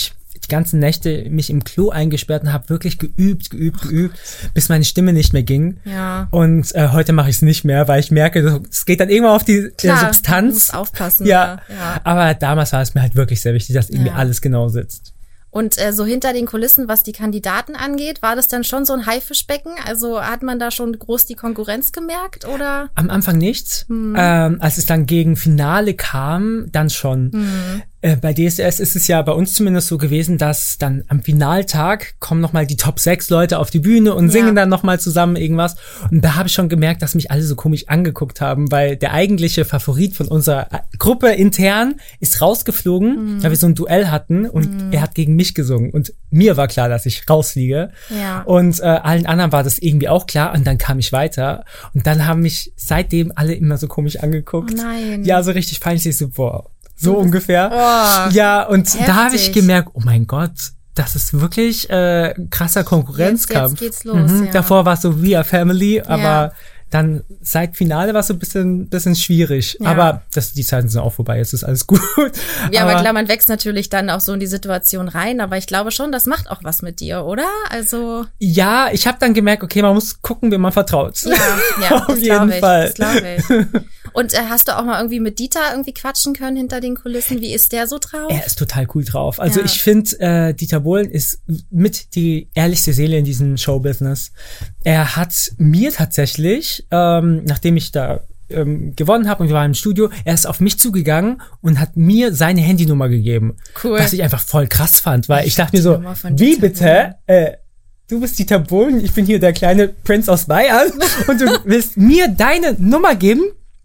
S2: die ganzen Nächte mich im Klo eingesperrt und habe wirklich geübt, geübt, geübt, bis meine Stimme nicht mehr ging.
S1: Ja.
S2: Und äh, heute mache ich es nicht mehr, weil ich merke, es geht dann irgendwann auf die
S1: Klar,
S2: äh, Substanz.
S1: Du musst aufpassen.
S2: Ja.
S1: ja.
S2: Aber damals war es mir halt wirklich sehr wichtig, dass irgendwie
S1: Ja.
S2: alles genau sitzt.
S1: Und äh, so hinter den Kulissen, was die Kandidaten angeht, war das dann schon so ein Haifischbecken? Also hat man da schon groß die Konkurrenz gemerkt, oder?
S2: Am Anfang nichts.
S1: Hm.
S2: Ähm, als es dann gegen Finale kam, dann schon.
S1: Hm.
S2: Äh, bei D S D S ist es ja bei uns zumindest so gewesen, dass dann am Finaltag kommen nochmal die Top sechs Leute auf die Bühne und singen
S1: Ja.
S2: dann nochmal zusammen irgendwas. Und da habe ich schon gemerkt, dass mich alle so komisch angeguckt haben, weil der eigentliche Favorit von unserer Gruppe intern ist rausgeflogen,
S1: Mhm.
S2: weil wir so ein Duell hatten und
S1: Mhm.
S2: er hat gegen mich gesungen. Und mir war klar, dass ich rausfliege.
S1: Ja.
S2: Und äh, allen anderen war das irgendwie auch klar. Und dann kam ich weiter. Und dann haben mich seitdem alle immer so komisch angeguckt.
S1: Oh nein.
S2: Ja, so richtig peinlich. Ich so, boah, so ungefähr.
S1: Oh,
S2: Ja, und
S1: heftig.
S2: da habe ich gemerkt, oh mein Gott, das ist wirklich äh, krasser Konkurrenzkampf.
S1: Jetzt- jetzt geht's los, ja.
S2: Davor war es so We Are Family, aber
S1: Ja.
S2: dann seit Finale war es so ein bisschen, bisschen schwierig.
S1: Ja.
S2: Aber das, die Zeiten sind auch vorbei, jetzt ist alles gut.
S1: Ja, aber, aber klar, man wächst natürlich dann auch so in die Situation rein, aber ich glaube schon, das macht auch was mit dir, oder? Also
S2: Ja, ich habe dann gemerkt, okay, man muss gucken, wem man vertraut.
S1: ja, ja,
S2: Auf
S1: das
S2: jeden
S1: glaube ich,
S2: Fall.
S1: das glaube ich. Und äh, hast du auch mal irgendwie mit Dieter irgendwie quatschen können hinter den Kulissen? Wie ist der so drauf?
S2: Er ist total cool drauf. Also
S1: Ja.
S2: ich finde, äh, Dieter Bohlen ist mit die ehrlichste Seele in diesem Showbusiness. Er hat mir tatsächlich, ähm, nachdem ich da ähm, gewonnen habe und wir waren im Studio, er ist auf mich zugegangen und hat mir seine Handynummer gegeben.
S1: Cool.
S2: Was ich einfach voll krass fand, weil ich dachte
S1: Die
S2: mir so,
S1: Nummer von
S2: wie
S1: Dieter
S2: bitte? Äh, du bist Dieter Bohlen, ich bin hier der kleine Prinz aus Bayern und du willst mir deine Nummer geben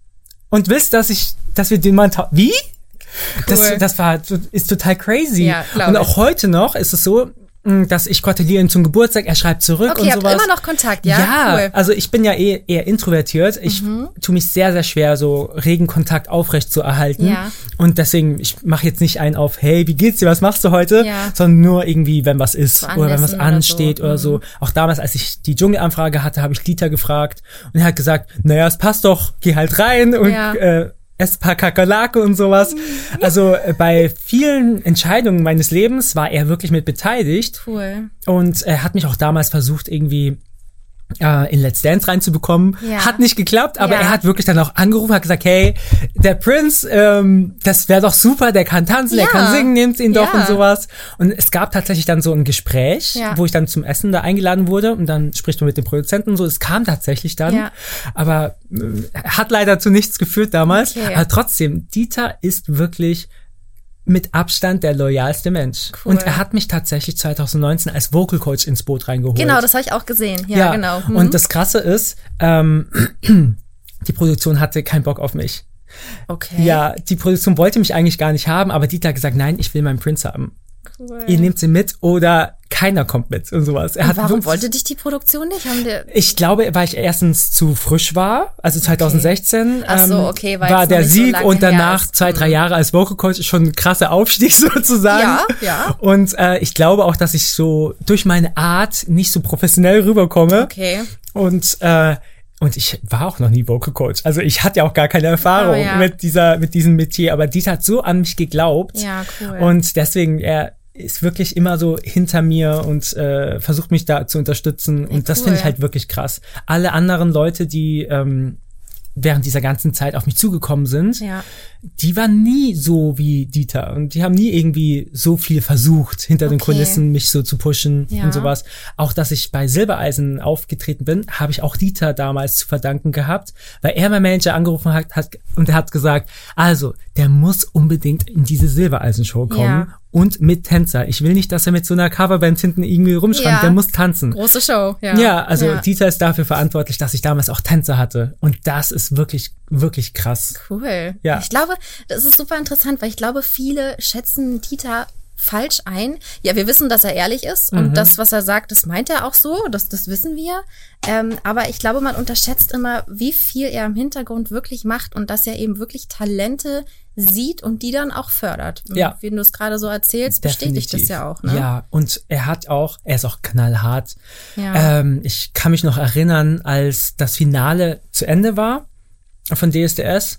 S2: und willst, dass ich, dass wir den Mann tau- Wie? Das, das war, ist total crazy.
S1: Ja, glaub
S2: und
S1: ich.
S2: auch heute noch ist es so, mh, dass ich gratuliere ihm zum Geburtstag, er schreibt zurück
S1: Okay,
S2: und
S1: ihr habt
S2: sowas.
S1: immer noch Kontakt, ja?
S2: Ja,
S1: Cool.
S2: also ich bin ja eh eher introvertiert. Ich tue mich sehr, sehr schwer, so regen Kontakt aufrecht zu erhalten.
S1: Ja.
S2: Und deswegen, ich mache jetzt nicht einen auf, hey, wie geht's dir, was machst du heute?
S1: Ja.
S2: Sondern nur irgendwie, wenn was ist
S1: So
S2: oder wenn was
S1: Anlässen oder
S2: ansteht
S1: so.
S2: oder so.
S1: Mhm.
S2: Auch damals, als ich die Dschungelanfrage hatte, habe ich Dieter gefragt und er hat gesagt, naja, es passt doch, geh halt rein und
S1: Ja.
S2: äh, ess ein paar Kakerlake und sowas. Also äh, bei vielen Entscheidungen meines Lebens war er wirklich mit beteiligt.
S1: Cool.
S2: Und er hat mich auch damals versucht, irgendwie äh, in Let's Dance reinzubekommen.
S1: Ja.
S2: Hat nicht geklappt, aber
S1: Ja.
S2: er hat wirklich dann auch angerufen, hat gesagt, hey, der Prinz, ähm, das wäre doch super, der kann tanzen, der
S1: Ja.
S2: kann singen, nehmt ihn doch
S1: Ja.
S2: und sowas. Und es gab tatsächlich dann so ein Gespräch,
S1: Ja.
S2: wo ich dann zum Essen da eingeladen wurde und dann spricht man mit dem Produzenten und so. Es kam tatsächlich dann,
S1: Ja.
S2: aber äh, hat leider zu nichts geführt damals.
S1: Okay.
S2: Aber trotzdem, Dieter ist wirklich mit Abstand der loyalste Mensch.
S1: Cool.
S2: Und er hat mich tatsächlich zwanzig neunzehn als Vocal Coach ins Boot reingeholt.
S1: Genau, das habe ich auch gesehen. Ja, genau. Mhm.
S2: Und das Krasse ist, ähm, die Produktion hatte keinen Bock auf mich.
S1: okay.
S2: Ja, die Produktion wollte mich eigentlich gar nicht haben, aber Dieter hat gesagt, nein, ich will meinen Prinz haben.
S1: Cool.
S2: Ihr nehmt sie mit oder keiner kommt mit und sowas. Er
S1: Und
S2: hat
S1: warum
S2: wirklich-
S1: wollte dich die Produktion nicht? Haben wir
S2: Ich glaube, weil ich erstens zu frisch war, also zwanzig sechzehn
S1: Ach so,
S2: ähm,
S1: okay, weil
S2: war
S1: es noch
S2: der
S1: nicht so
S2: Sieg
S1: lange
S2: und
S1: her
S2: danach
S1: ist.
S2: zwei, drei
S1: Mhm.
S2: Jahre als Vocal Coach schon ein krasser Aufstieg sozusagen.
S1: Ja, ja.
S2: Und äh, ich glaube auch, dass ich so durch meine Art nicht so professionell rüberkomme.
S1: Okay.
S2: Und äh, und ich war auch noch nie Vocal Coach. Also ich hatte ja auch gar keine Erfahrung
S1: Oh, ja.
S2: mit dieser mit diesem Metier, aber Dieter hat so an mich geglaubt.
S1: Ja, cool.
S2: Und deswegen, er ist wirklich immer so hinter mir und äh, versucht mich da zu unterstützen.
S1: Ja,
S2: Und das
S1: cool.
S2: finde ich halt wirklich krass. Alle anderen Leute, die ähm, während dieser ganzen Zeit auf mich zugekommen sind,
S1: Ja.
S2: die waren nie so wie Dieter. Und die haben nie irgendwie so viel versucht, hinter den
S1: Okay.
S2: Kulissen mich so zu pushen
S1: Ja.
S2: und sowas. Auch, dass ich bei Silbereisen aufgetreten bin, habe ich auch Dieter damals zu verdanken gehabt, weil er mein Manager angerufen hat, hat und er hat gesagt, also, der muss unbedingt in diese Silbereisen-Show kommen.
S1: Ja.
S2: Und mit Tänzer. Ich will nicht, dass er mit so einer Coverband hinten irgendwie rumschreibt.
S1: Ja.
S2: Der muss tanzen.
S1: Große Show. Ja,
S2: Ja, also
S1: ja.
S2: Dieter ist dafür verantwortlich, dass ich damals auch Tänzer hatte. Und das ist wirklich, wirklich krass.
S1: Cool.
S2: Ja.
S1: Ich glaube, das ist super interessant, weil ich glaube, viele schätzen Dieter falsch ein. Ja, wir wissen, dass er ehrlich ist und das, was er sagt, das meint er auch so, das, das wissen wir. Ähm, aber ich glaube, man unterschätzt immer, wie viel er im Hintergrund wirklich macht und dass er eben wirklich Talente sieht und die dann auch fördert.
S2: Ja.
S1: Wie du es gerade so erzählst, bestätigt das
S2: Definitiv.
S1: ja auch. Ne?
S2: Ja, und er hat auch, er ist auch knallhart.
S1: Ja.
S2: Ähm, ich kann mich noch erinnern, als das Finale zu Ende war von D S D S,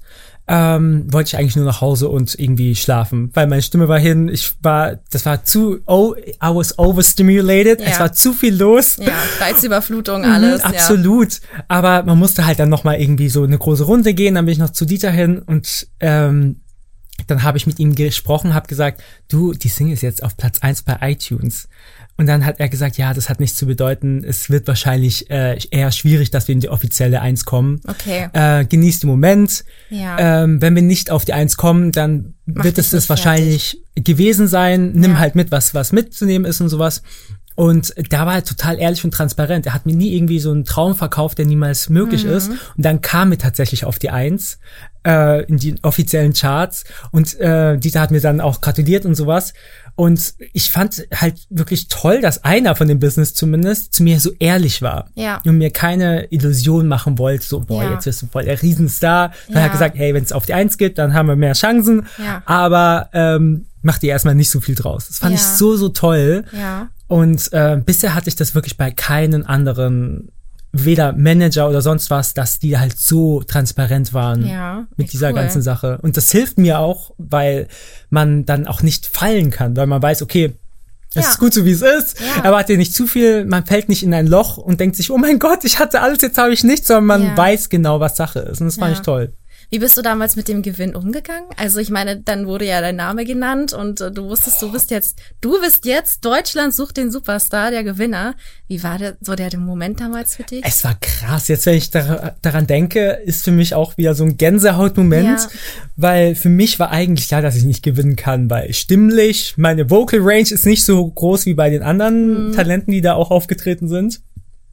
S2: ähm, wollte ich eigentlich nur nach Hause und irgendwie schlafen, weil meine Stimme war hin, ich war, das war zu, oh, I was overstimulated,
S1: Ja.
S2: es war zu viel los.
S1: Ja, Reizüberflutung, alles.
S2: Mhm, absolut. Ja. Aber man musste halt dann nochmal irgendwie so eine große Runde gehen, dann bin ich noch zu Dieter hin und ähm, dann habe ich mit ihm gesprochen, habe gesagt, du, die Single ist jetzt auf Platz eins bei iTunes. Und dann hat er gesagt, ja, das hat nichts zu bedeuten. Es wird wahrscheinlich äh, eher schwierig, dass wir in die offizielle Eins kommen.
S1: Okay.
S2: Äh, genießt den Moment.
S1: Ja.
S2: Ähm, wenn wir nicht auf die Eins kommen, dann
S1: Mach
S2: wird
S1: dich
S2: es das
S1: nicht
S2: wahrscheinlich gewesen sein. Nimm
S1: Ja.
S2: halt mit, was was mitzunehmen ist und sowas. Und da war er total ehrlich und transparent. Er hat mir nie irgendwie so einen Traum verkauft, der niemals möglich
S1: Mhm.
S2: ist. Und dann kam er tatsächlich auf die Eins äh, in die offiziellen Charts. Und äh, Dieter hat mir dann auch gratuliert und sowas. Und ich fand halt wirklich toll, dass einer von dem Business zumindest zu mir so ehrlich war.
S1: Ja.
S2: Und mir keine Illusion machen wollte, so, boah,
S1: Ja.
S2: jetzt wirst du voll der Riesenstar. Dann
S1: Ja.
S2: hat er gesagt, hey, wenn es auf die Eins geht, dann haben wir mehr Chancen.
S1: Ja.
S2: Aber ähm, mach dir erstmal nicht so viel draus. Das fand
S1: Ja.
S2: ich so, so toll.
S1: Ja.
S2: Und äh, bisher hatte ich das wirklich bei keinen anderen, weder Manager oder sonst was, dass die halt so transparent waren
S1: Ja,
S2: mit
S1: wie
S2: dieser
S1: cool.
S2: ganzen Sache. Und das hilft mir auch, weil man dann auch nicht fallen kann, weil man weiß, okay, es
S1: Ja.
S2: ist gut so, wie es ist.
S1: Ja.
S2: Erwarte nicht zu viel, man fällt nicht in ein Loch und denkt sich, oh mein Gott, ich hatte alles, jetzt habe ich nichts, sondern man
S1: Ja.
S2: weiß genau, was Sache ist. Und das fand
S1: Ja.
S2: ich toll.
S1: Wie bist du damals mit dem Gewinn umgegangen? Also ich meine, dann wurde ja dein Name genannt und äh, du wusstest, du bist jetzt, du bist jetzt Deutschland sucht den Superstar, der Gewinner. Wie war der, so der, der Moment damals für dich?
S2: Es war krass. Jetzt, wenn ich dar- daran denke, ist für mich auch wieder so ein Gänsehautmoment,
S1: Ja.
S2: weil für mich war eigentlich klar, dass ich nicht gewinnen kann, weil stimmlich, meine Vocal Range ist nicht so groß wie bei den anderen
S1: Mhm.
S2: Talenten, die da auch aufgetreten sind.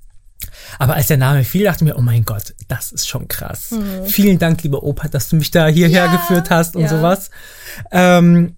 S2: Aber als der Name fiel, dachte ich mir, oh mein Gott, das ist schon krass. Vielen Dank, lieber Opa, dass du mich da hierher
S1: Ja,
S2: geführt hast und
S1: ja.
S2: sowas. Ähm,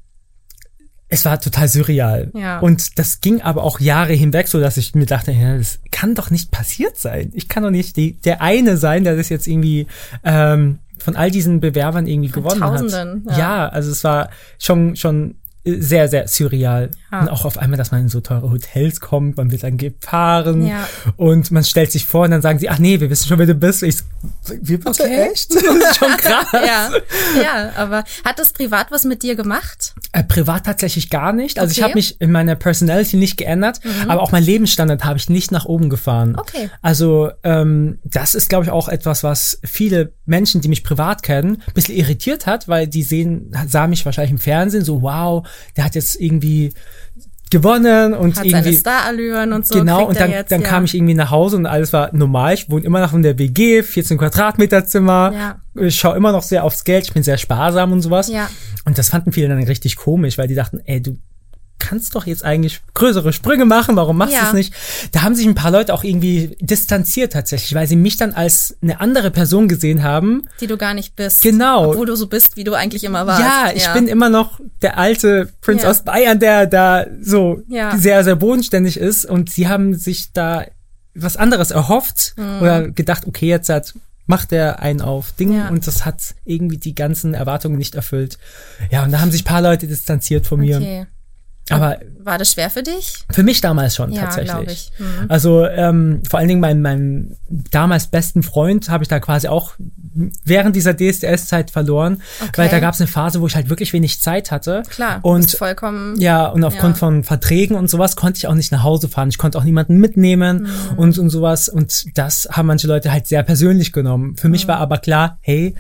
S2: es war total surreal.
S1: Ja.
S2: Und das ging aber auch Jahre hinweg, so dass ich mir dachte, ja, das kann doch nicht passiert sein. Ich kann doch nicht die, der eine sein, der das jetzt irgendwie ähm, von all diesen Bewerbern irgendwie
S1: Von
S2: gewonnen
S1: Tausenden,
S2: hat.
S1: ja.
S2: Ja, also es war schon schon sehr, sehr surreal.
S1: Ja.
S2: Und auch auf einmal, dass man in so teure Hotels kommt, man wird dann gefahren
S1: Ja.
S2: und man stellt sich vor und dann sagen sie, ach nee, wir wissen schon, wer du bist. Ich so, wie bitte,
S1: Okay.
S2: echt? Das ist schon krass.
S1: ja, ja, aber hat das privat was mit dir gemacht?
S2: Äh, privat tatsächlich gar nicht. Also ich
S1: Okay.
S2: habe mich in meiner Personality nicht geändert, aber auch mein Lebensstandard habe ich nicht nach oben gefahren.
S1: Okay.
S2: Also ähm, das ist, glaube ich, auch etwas, was viele Menschen, die mich privat kennen, ein bisschen irritiert hat, weil die sehen, sahen mich wahrscheinlich im Fernsehen so, wow, der hat jetzt irgendwie gewonnen und
S1: Hat
S2: irgendwie
S1: seine Starallüren und so.
S2: genau,
S1: kriegt
S2: und
S1: er
S2: dann,
S1: jetzt,
S2: dann
S1: ja.
S2: kam ich irgendwie nach Hause und alles war normal. Ich wohne immer noch in der W G, vierzehn Quadratmeter Zimmer.
S1: Ja.
S2: Ich schaue immer noch sehr aufs Geld. Ich bin sehr sparsam und sowas.
S1: Ja.
S2: Und das fanden viele dann richtig komisch, weil die dachten, ey, du kannst doch jetzt eigentlich größere Sprünge machen, warum machst du
S1: Ja.
S2: es nicht? Da haben sich ein paar Leute auch irgendwie distanziert tatsächlich, weil sie mich dann als eine andere Person gesehen haben.
S1: Die du gar nicht bist.
S2: Genau.
S1: Obwohl du so bist, wie du eigentlich immer warst.
S2: Ja, ich bin immer noch der alte Prinz
S1: Ja.
S2: aus Bayern, der da so
S1: Ja.
S2: sehr, sehr bodenständig ist. Und sie haben sich da was anderes erhofft
S1: Mhm.
S2: oder gedacht, okay, jetzt hat, macht er einen auf Ding
S1: Ja.
S2: und das hat irgendwie die ganzen Erwartungen nicht erfüllt. Ja, und da haben sich ein paar Leute distanziert von mir.
S1: Okay.
S2: Aber
S1: War das schwer für dich?
S2: für mich damals schon
S1: Ja,
S2: tatsächlich.
S1: glaube ich. Mhm.
S2: Also ähm, vor allen Dingen meinem, meinem damals besten Freund habe ich da quasi auch während dieser D S D S-Zeit verloren,
S1: Okay.
S2: weil da gab es eine Phase, wo ich halt wirklich wenig Zeit hatte.
S1: Klar, du
S2: Und
S1: bist vollkommen.
S2: ja, und aufgrund
S1: Ja.
S2: von Verträgen und sowas konnte ich auch nicht nach Hause fahren. Ich konnte auch niemanden mitnehmen
S1: Mhm.
S2: und, und sowas. Und das haben manche Leute halt sehr persönlich genommen. Für
S1: Mhm.
S2: mich war aber klar, hey,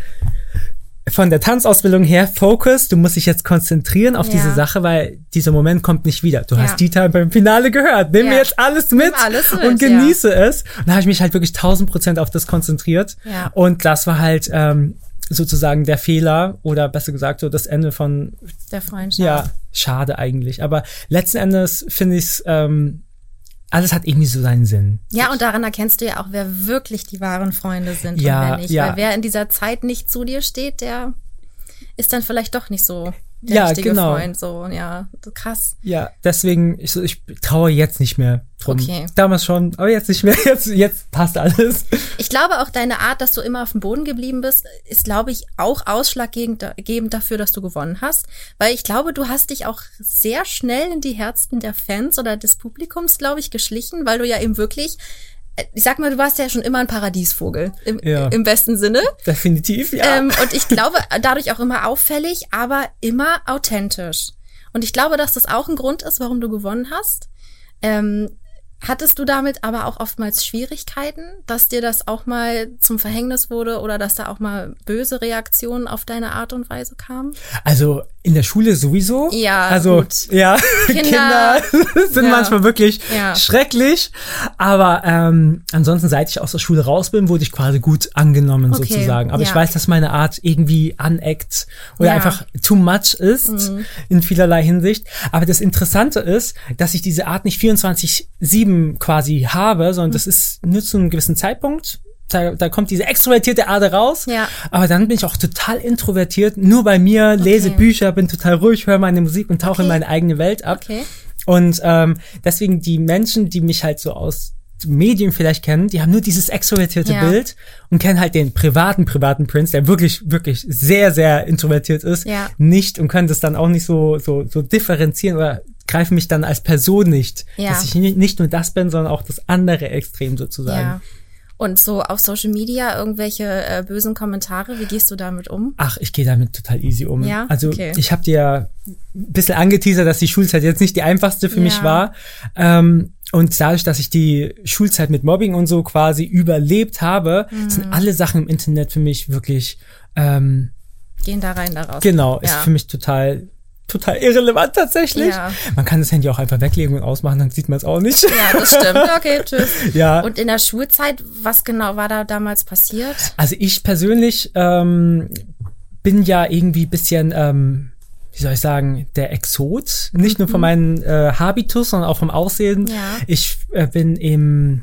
S2: von der Tanzausbildung her, Focus, du musst dich jetzt konzentrieren auf
S1: Ja.
S2: diese Sache, weil dieser Moment kommt nicht wieder. Du
S1: Ja.
S2: hast Dieter beim Finale gehört. Nimm
S1: Ja.
S2: mir jetzt alles mit,
S1: alles mit,
S2: und genieße es. Und da habe ich mich halt wirklich tausend Prozent auf das konzentriert.
S1: Ja.
S2: Und das war halt ähm, sozusagen der Fehler oder besser gesagt so das Ende von
S1: Der Freundschaft.
S2: ja, schade eigentlich. Aber letzten Endes finde ich es, ähm, alles hat irgendwie so seinen Sinn.
S1: Ja, und daran erkennst du ja auch, wer wirklich die wahren Freunde sind
S2: Ja,
S1: und wer nicht.
S2: ja.
S1: Weil wer in dieser Zeit nicht zu dir steht, der ist dann vielleicht doch nicht so der
S2: Ja,
S1: richtige
S2: genau.
S1: Freund. So, ja, so krass.
S2: Ja, deswegen, ich, so, ich traue jetzt nicht mehr drum.
S1: Okay.
S2: Damals schon, aber jetzt nicht mehr. Jetzt, jetzt passt alles.
S1: Ich glaube auch deine Art, dass du immer auf dem Boden geblieben bist, ist, glaube ich, auch ausschlaggebend gebend dafür, dass du gewonnen hast. Weil ich glaube, du hast dich auch sehr schnell in die Herzen der Fans oder des Publikums, glaube ich, geschlichen, weil du ja eben wirklich ich sag mal, du warst ja schon immer ein Paradiesvogel, im,
S2: ja.
S1: im besten Sinne.
S2: Definitiv, ja.
S1: Ähm, und ich glaube, dadurch auch immer auffällig, aber immer authentisch. Und ich glaube, dass das auch ein Grund ist, warum du gewonnen hast. Ähm, Hattest du damit aber auch oftmals Schwierigkeiten, dass dir das auch mal zum Verhängnis wurde oder dass da auch mal böse Reaktionen auf deine Art und Weise kamen?
S2: Also in der Schule sowieso.
S1: Ja,
S2: also
S1: gut.
S2: ja,
S1: Kinder,
S2: Kinder sind
S1: ja.
S2: manchmal wirklich
S1: ja.
S2: schrecklich. Aber ähm, ansonsten, seit ich aus der Schule raus bin, wurde ich quasi gut angenommen
S1: okay.
S2: sozusagen. Aber
S1: ja.
S2: ich weiß, dass meine Art irgendwie aneckt oder
S1: ja.
S2: einfach too much ist
S1: mhm.
S2: in vielerlei Hinsicht. Aber das Interessante ist, dass ich diese Art nicht vierundzwanzig sieben quasi habe, sondern mhm. das ist nur zu einem gewissen Zeitpunkt. Da, da kommt diese extrovertierte Ader raus.
S1: Ja.
S2: Aber dann bin ich auch total introvertiert, nur bei mir, okay. lese Bücher, bin total ruhig, höre meine Musik und tauche okay. in meine eigene Welt ab.
S1: Okay.
S2: Und ähm, deswegen die Menschen, die mich halt so aus Medien vielleicht kennen, die haben nur dieses extrovertierte
S1: ja.
S2: Bild und kennen halt den privaten, privaten Prince, der wirklich, wirklich sehr, sehr introvertiert ist,
S1: ja.
S2: nicht und können das dann auch nicht so, so, so differenzieren oder greifen mich dann als Person nicht,
S1: ja.
S2: dass ich nicht nur das bin, sondern auch das andere Extrem sozusagen.
S1: Ja. Und so auf Social Media irgendwelche äh, bösen Kommentare, wie gehst du damit um?
S2: Ach, ich gehe damit total easy um.
S1: Ja?
S2: Also
S1: okay.
S2: ich habe dir ja ein bisschen angeteasert, dass die Schulzeit jetzt nicht die einfachste für
S1: ja.
S2: mich war. Ähm, und dadurch, dass ich die Schulzeit mit Mobbing und so quasi überlebt habe, mhm. sind alle Sachen im Internet für mich wirklich ähm,
S1: gehen da rein, da raus.
S2: Genau,
S1: ja.
S2: ist für mich total total irrelevant tatsächlich.
S1: Ja.
S2: Man kann das Handy auch einfach weglegen und ausmachen, dann sieht man es auch nicht.
S1: Ja, das stimmt. Okay, tschüss.
S2: Ja.
S1: Und in der Schulzeit, was genau war da damals passiert?
S2: Also ich persönlich ähm, bin ja irgendwie bisschen, ähm, wie soll ich sagen, der Exot. Nicht mhm. nur von meinem äh, Habitus, sondern auch vom Aussehen.
S1: Ja.
S2: Ich äh, bin im,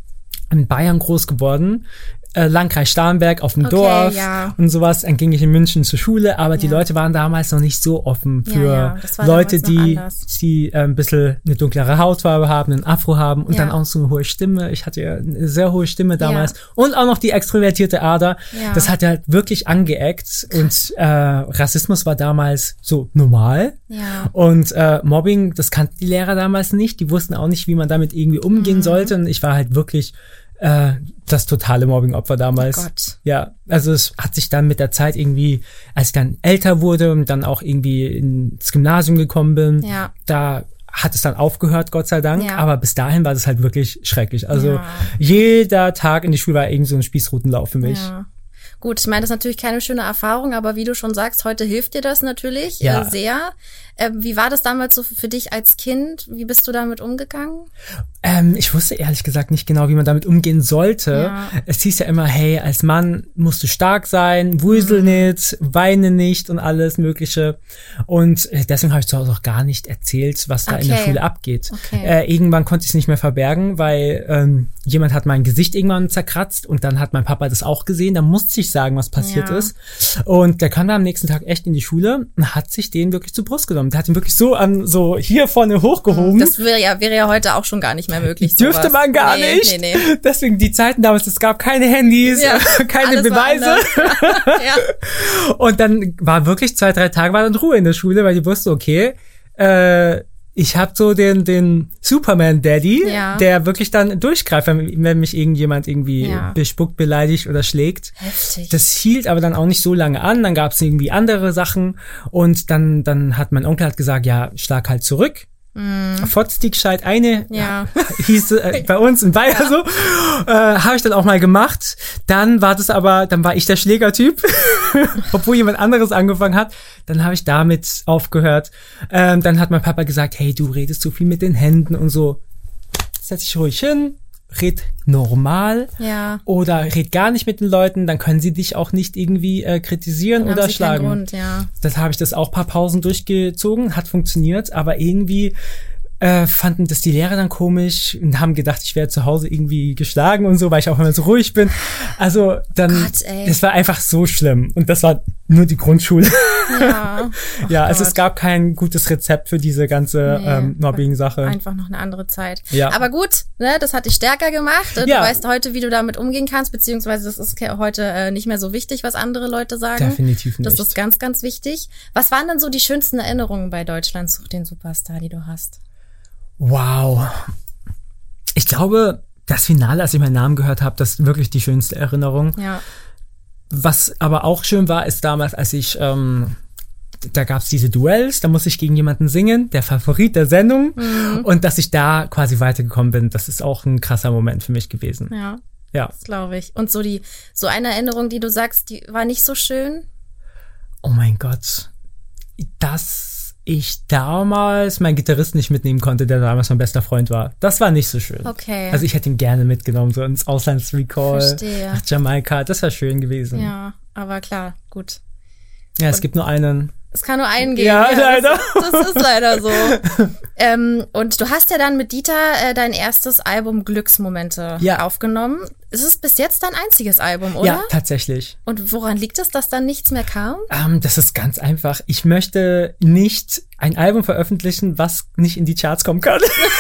S2: in Bayern groß geworden. Landkreis Starnberg auf dem
S1: okay,
S2: Dorf
S1: ja.
S2: und sowas. Dann ging ich in München zur Schule, aber
S1: ja.
S2: die Leute waren damals noch nicht so offen für
S1: ja, ja.
S2: Leute, die, die äh, ein bisschen eine dunklere Hautfarbe haben, einen Afro haben und ja. dann auch so eine hohe Stimme. Ich hatte ja eine sehr hohe Stimme damals
S1: ja.
S2: und auch noch die extrovertierte Ader.
S1: Ja.
S2: Das hat halt wirklich angeeckt und äh, Rassismus war damals so normal
S1: ja.
S2: und äh, Mobbing, das kannten die Lehrer damals nicht. Die wussten auch nicht, wie man damit irgendwie umgehen mhm. sollte und ich war halt wirklich äh, das totale Mobbing-Opfer damals.
S1: Oh Gott.
S2: Ja, also es hat sich dann mit der Zeit irgendwie, als ich dann älter wurde und dann auch irgendwie ins Gymnasium gekommen bin,
S1: ja.
S2: da hat es dann aufgehört, Gott sei Dank.
S1: Ja.
S2: Aber bis dahin war das halt wirklich schrecklich. Also
S1: ja.
S2: jeder Tag in die Schule war irgendwie so ein Spießrutenlauf für mich.
S1: Ja. Gut, ich meine, das ist natürlich keine schöne Erfahrung, aber wie du schon sagst, heute hilft dir das natürlich
S2: ja.
S1: äh, sehr. Äh, wie war das damals so für dich als Kind? Wie bist du damit umgegangen?
S2: Ähm, ich wusste ehrlich gesagt nicht genau, wie man damit umgehen sollte.
S1: Ja.
S2: Es hieß ja immer, hey, als Mann musst du stark sein, wusel mhm. nicht, weine nicht und alles Mögliche. Und deswegen habe ich zu Hause auch gar nicht erzählt, was da
S1: okay.
S2: in der Schule abgeht.
S1: Okay.
S2: Äh, irgendwann konnte ich es nicht mehr verbergen, weil ähm, jemand hat mein Gesicht irgendwann zerkratzt und dann hat mein Papa das auch gesehen. Da musste ich sagen, was passiert
S1: ja.
S2: ist. Und der kam dann am nächsten Tag echt in die Schule und hat sich den wirklich zur Brust genommen. Der hat ihn wirklich so an, so hier vorne hochgehoben.
S1: Das wäre ja, wäre ja heute auch schon gar nicht mehr möglich.
S2: Dürfte
S1: sowas.
S2: man gar
S1: nee,
S2: nicht.
S1: Nee, nee.
S2: Deswegen die Zeiten damals, es gab keine Handys,
S1: ja,
S2: keine Beweise.
S1: ja.
S2: Und dann war wirklich zwei, drei Tage war dann Ruhe in der Schule, weil die wusste, okay, äh, ich habe so den den Superman-Daddy,
S1: ja.
S2: der wirklich dann durchgreift, wenn, wenn mich irgendjemand irgendwie
S1: ja.
S2: bespuckt, beleidigt oder schlägt.
S1: Heftig.
S2: Das hielt aber dann auch nicht so lange an. Dann gab es irgendwie andere Sachen und dann dann hat mein Onkel hat gesagt, ja, schlag halt zurück.
S1: Mm.
S2: Fotzdickscheid eine
S1: ja.
S2: hieß äh, bei uns in Bayern ja. so äh, habe ich dann auch mal gemacht. Dann war das aber, dann war ich der Schlägertyp, obwohl jemand anderes angefangen hat. Dann habe ich damit aufgehört. Ähm, dann hat mein Papa gesagt, hey, du redest zu viel mit den Händen und so. Setz dich ruhig hin, red normal
S1: ja.
S2: oder red gar nicht mit den Leuten, dann können sie dich auch nicht irgendwie äh, kritisieren
S1: dann
S2: oder
S1: haben sie
S2: schlagen.
S1: keinen Grund, ja.
S2: Das habe ich das auch ein paar Pausen durchgezogen, hat funktioniert, aber irgendwie äh, fanden das die Lehrer dann komisch und haben gedacht, ich werde zu Hause irgendwie geschlagen und so, weil ich auch immer so ruhig bin. Also dann,
S1: Gott, ey.
S2: es war einfach so schlimm und das war nur die Grundschule.
S1: Ja, oh
S2: ja, also
S1: Gott.
S2: es gab kein gutes Rezept für diese ganze
S1: nee,
S2: ähm, Mobbing-Sache.
S1: Einfach noch eine andere Zeit.
S2: Ja.
S1: Aber gut, ne, das hat dich stärker gemacht. Du
S2: ja.
S1: weißt heute, wie du damit umgehen kannst, beziehungsweise das ist heute äh, nicht mehr so wichtig, was andere Leute sagen.
S2: Definitiv nicht.
S1: Das ist ganz, ganz wichtig. Was waren denn so die schönsten Erinnerungen bei Deutschland sucht den Superstar, die du hast?
S2: Wow. Ich glaube, das Finale, als ich meinen Namen gehört habe, das ist wirklich die schönste Erinnerung.
S1: Ja.
S2: Was aber auch schön war, ist damals, als ich, ähm, da gab's diese Duells, da musste ich gegen jemanden singen, der Favorit der Sendung. Mhm. Und dass ich da quasi weitergekommen bin, das ist auch ein krasser Moment für mich gewesen.
S1: Ja.
S2: Ja.
S1: Das glaube ich. Und so die, so eine Erinnerung, die du sagst, die war nicht so schön?
S2: Oh mein Gott. Dass ich damals meinen Gitarristen nicht mitnehmen konnte, der damals mein bester Freund war. Das war nicht so schön.
S1: Okay.
S2: Also ich hätte ihn gerne mitgenommen, so ins Auslandsrecall,
S1: Verstehe.
S2: nach Jamaika. Das wäre schön gewesen.
S1: Ja, aber klar, gut.
S2: Ja, es Und gibt nur einen.
S1: Es kann nur einen geben.
S2: Ja, ja leider.
S1: Das, das ist leider so. ähm, und du hast ja dann mit Dieter äh, dein erstes Album Glücksmomente
S2: ja.
S1: aufgenommen. Ist es bis jetzt dein einziges Album, oder?
S2: Ja, tatsächlich.
S1: Und woran liegt es, dass dann nichts mehr kam?
S2: Um, das ist ganz einfach. Ich möchte nicht ein Album veröffentlichen, was nicht in die Charts kommen kann.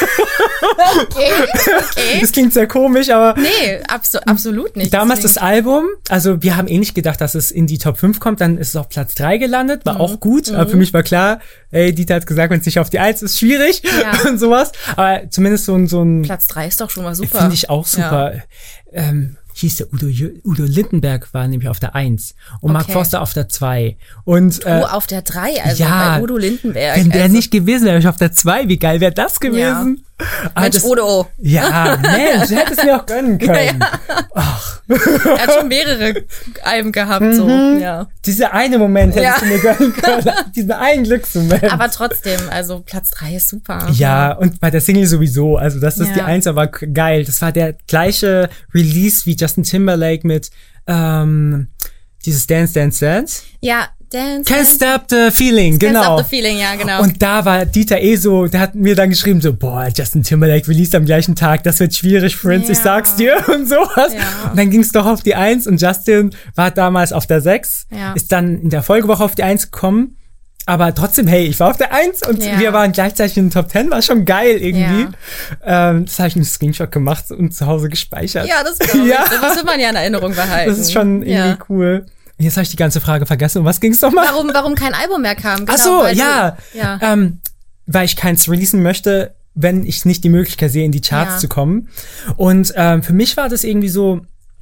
S1: Okay, okay.
S2: Das klingt sehr komisch, aber...
S1: Nee, abso- absolut nicht.
S2: Damals
S1: deswegen.
S2: das Album, also wir haben eh nicht gedacht, dass es in die Top fünf kommt, dann ist es auf Platz drei gelandet, war mhm. auch gut, mhm. aber für mich war klar, ey, Dieter hat gesagt, wenn es nicht auf die eins ist, schwierig ja. und sowas, aber zumindest so ein... So ein
S1: Platz drei ist doch schon mal super.
S2: Finde ich auch super.
S1: Ja.
S2: Ähm, hieß der Udo, Udo Lindenberg war nämlich auf der eins und Mark
S1: Okay.
S2: Forster auf der zwei. Und, äh,
S1: du auf der drei, also
S2: ja,
S1: bei Udo Lindenberg.
S2: Wenn der
S1: also.
S2: nicht gewesen wäre, ich auf der zwei, wie geil wäre das gewesen?
S1: Ja. Mensch, das, Udo.
S2: Ja, Mensch, du hättest mir auch gönnen können. Ja, ja. Ach.
S1: Er hat schon mehrere Alben gehabt, so.
S2: Mhm.
S1: Ja.
S2: Dieser eine Moment hättest ja. du mir gönnen können. Diesen einen Glücksmoment.
S1: Aber trotzdem, also Platz drei ist super.
S2: Ja, und bei der Single sowieso. Also, dass das ja. die Eins war geil. Das war der gleiche Release wie Justin Timberlake mit ähm, dieses Dance, Dance, Dance.
S1: Ja, Dance.
S2: Can't Stop the Feeling, genau.
S1: Can't Stop the Feeling, ja, genau.
S2: Und da war Dieter eh so, der hat mir dann geschrieben so, boah, Justin Timberlake released am gleichen Tag, das wird schwierig, Prince, ja. ich sag's dir und sowas.
S1: Ja.
S2: Und dann ging's doch auf die Eins und Justin war damals auf der Sechs,
S1: ja.
S2: ist dann in der Folgewoche auf die Eins gekommen. Aber trotzdem, hey, ich war auf der Eins und
S1: ja.
S2: wir waren gleichzeitig in den Top Ten, war schon geil irgendwie.
S1: Ja.
S2: Ähm, das habe ich einen Screenshot gemacht und zu Hause gespeichert.
S1: Ja, das glaube ich. Ja. Das will man ja in Erinnerung behalten.
S2: Das ist schon irgendwie
S1: ja.
S2: cool. Jetzt habe ich die ganze Frage vergessen. Um was ging's nochmal?
S1: Warum, warum kein Album mehr kam? Genau,
S2: Ach so,
S1: weil
S2: ja.
S1: Du, ja.
S2: Ähm, weil ich keins releasen möchte, wenn ich nicht die Möglichkeit sehe, in die Charts
S1: ja.
S2: zu kommen. Und ähm, für mich war das irgendwie so,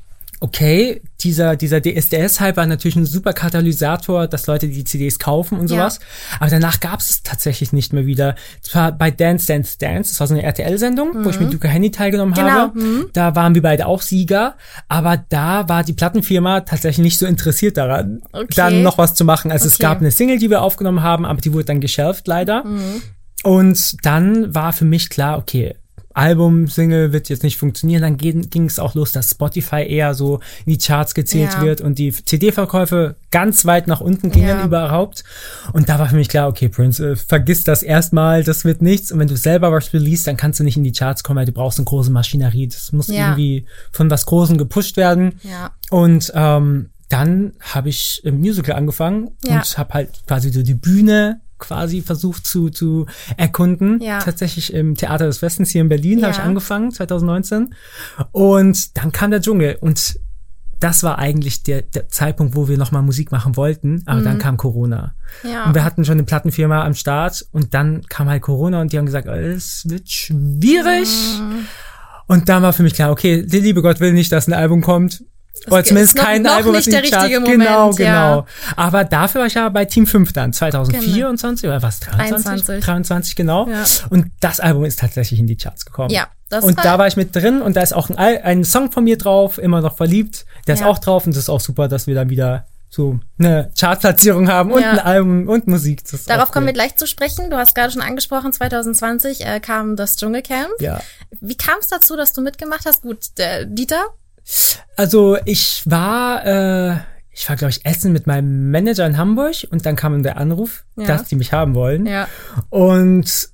S2: okay, dieser dieser D S D S-Hype war natürlich ein super Katalysator, dass Leute die C Ds kaufen und sowas. Ja. Aber danach gab es tatsächlich nicht mehr wieder. Zwar bei Dance, Dance, Dance, das war so eine R T L-Sendung, mhm. wo ich mit Luca Henny teilgenommen
S1: genau.
S2: habe.
S1: Mhm.
S2: Da waren wir beide auch Sieger. Aber da war die Plattenfirma tatsächlich nicht so interessiert daran,
S1: okay.
S2: dann noch was zu machen. Also
S1: okay.
S2: es gab eine Single, die wir aufgenommen haben, aber die wurde dann geshelft leider.
S1: Mhm.
S2: Und dann war für mich klar, okay, Album, Single wird jetzt nicht funktionieren, dann ging es auch los, dass Spotify eher so in die Charts gezählt
S1: ja.
S2: wird und die C D-Verkäufe ganz weit nach unten gingen
S1: ja.
S2: überhaupt. Und da war für mich klar, okay, Prince, äh, vergiss das erstmal, das wird nichts. Und wenn du selber was release, dann kannst du nicht in die Charts kommen, weil du brauchst eine große Maschinerie. Das muss
S1: ja.
S2: irgendwie von was Großem gepusht werden.
S1: Ja.
S2: Und ähm, dann habe ich im Musical angefangen
S1: ja.
S2: und habe halt quasi so die Bühne quasi versucht zu zu erkunden.
S1: Ja.
S2: Tatsächlich im Theater des Westens hier in Berlin
S1: ja.
S2: habe ich angefangen, zwanzig neunzehn. Und dann kam der Dschungel. Und das war eigentlich der, der Zeitpunkt, wo wir nochmal Musik machen wollten. Aber mhm. dann kam Corona.
S1: Ja.
S2: Und wir hatten schon eine Plattenfirma am Start. Und dann kam halt Corona und die haben gesagt, es wird schwierig. Mhm. Und dann war für mich klar, okay, der liebe Gott will nicht, dass ein Album kommt. Oder zumindest
S1: noch,
S2: kein
S1: noch
S2: Album,
S1: nicht
S2: was in
S1: der
S2: die Charts.
S1: richtige Moment,
S2: genau, genau.
S1: Ja.
S2: Aber dafür war ich ja bei Team fünf dann, zwanzig vierundzwanzig genau. oder was? dreiundzwanzig?
S1: einundzwanzig.
S2: dreiundzwanzig, genau.
S1: Ja.
S2: Und das Album ist tatsächlich in die Charts gekommen.
S1: Ja. Das
S2: und
S1: war
S2: da war ich mit drin und da ist auch ein, ein Song von mir drauf, immer noch verliebt. Der ist
S1: ja.
S2: auch drauf und das ist auch super, dass wir dann wieder so eine Chartplatzierung haben und ja. ein Album und Musik. Das
S1: Darauf kommen wir gleich zu sprechen. Du hast gerade schon angesprochen, zwanzig zwanzig äh, kam das Dschungelcamp.
S2: Ja.
S1: Wie kam es dazu, dass du mitgemacht hast? Gut, der Dieter?
S2: Also ich war, äh, ich war, glaube ich, essen mit meinem Manager in Hamburg und dann kam der Anruf, ja. dass die mich haben wollen.
S1: Ja.
S2: Und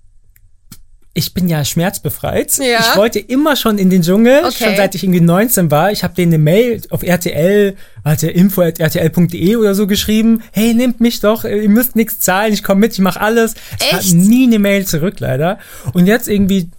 S2: ich bin ja schmerzbefreit.
S1: Ja.
S2: Ich wollte immer schon in den Dschungel,
S1: okay.
S2: schon seit ich irgendwie neunzehn war. Ich habe denen eine Mail auf R T L, warte, info at r t l punkt d e oder so geschrieben. Hey, nehmt mich doch, ihr müsst nichts zahlen, ich komme mit, ich mache alles. Ich hatte nie eine Mail zurück, leider. Und jetzt irgendwie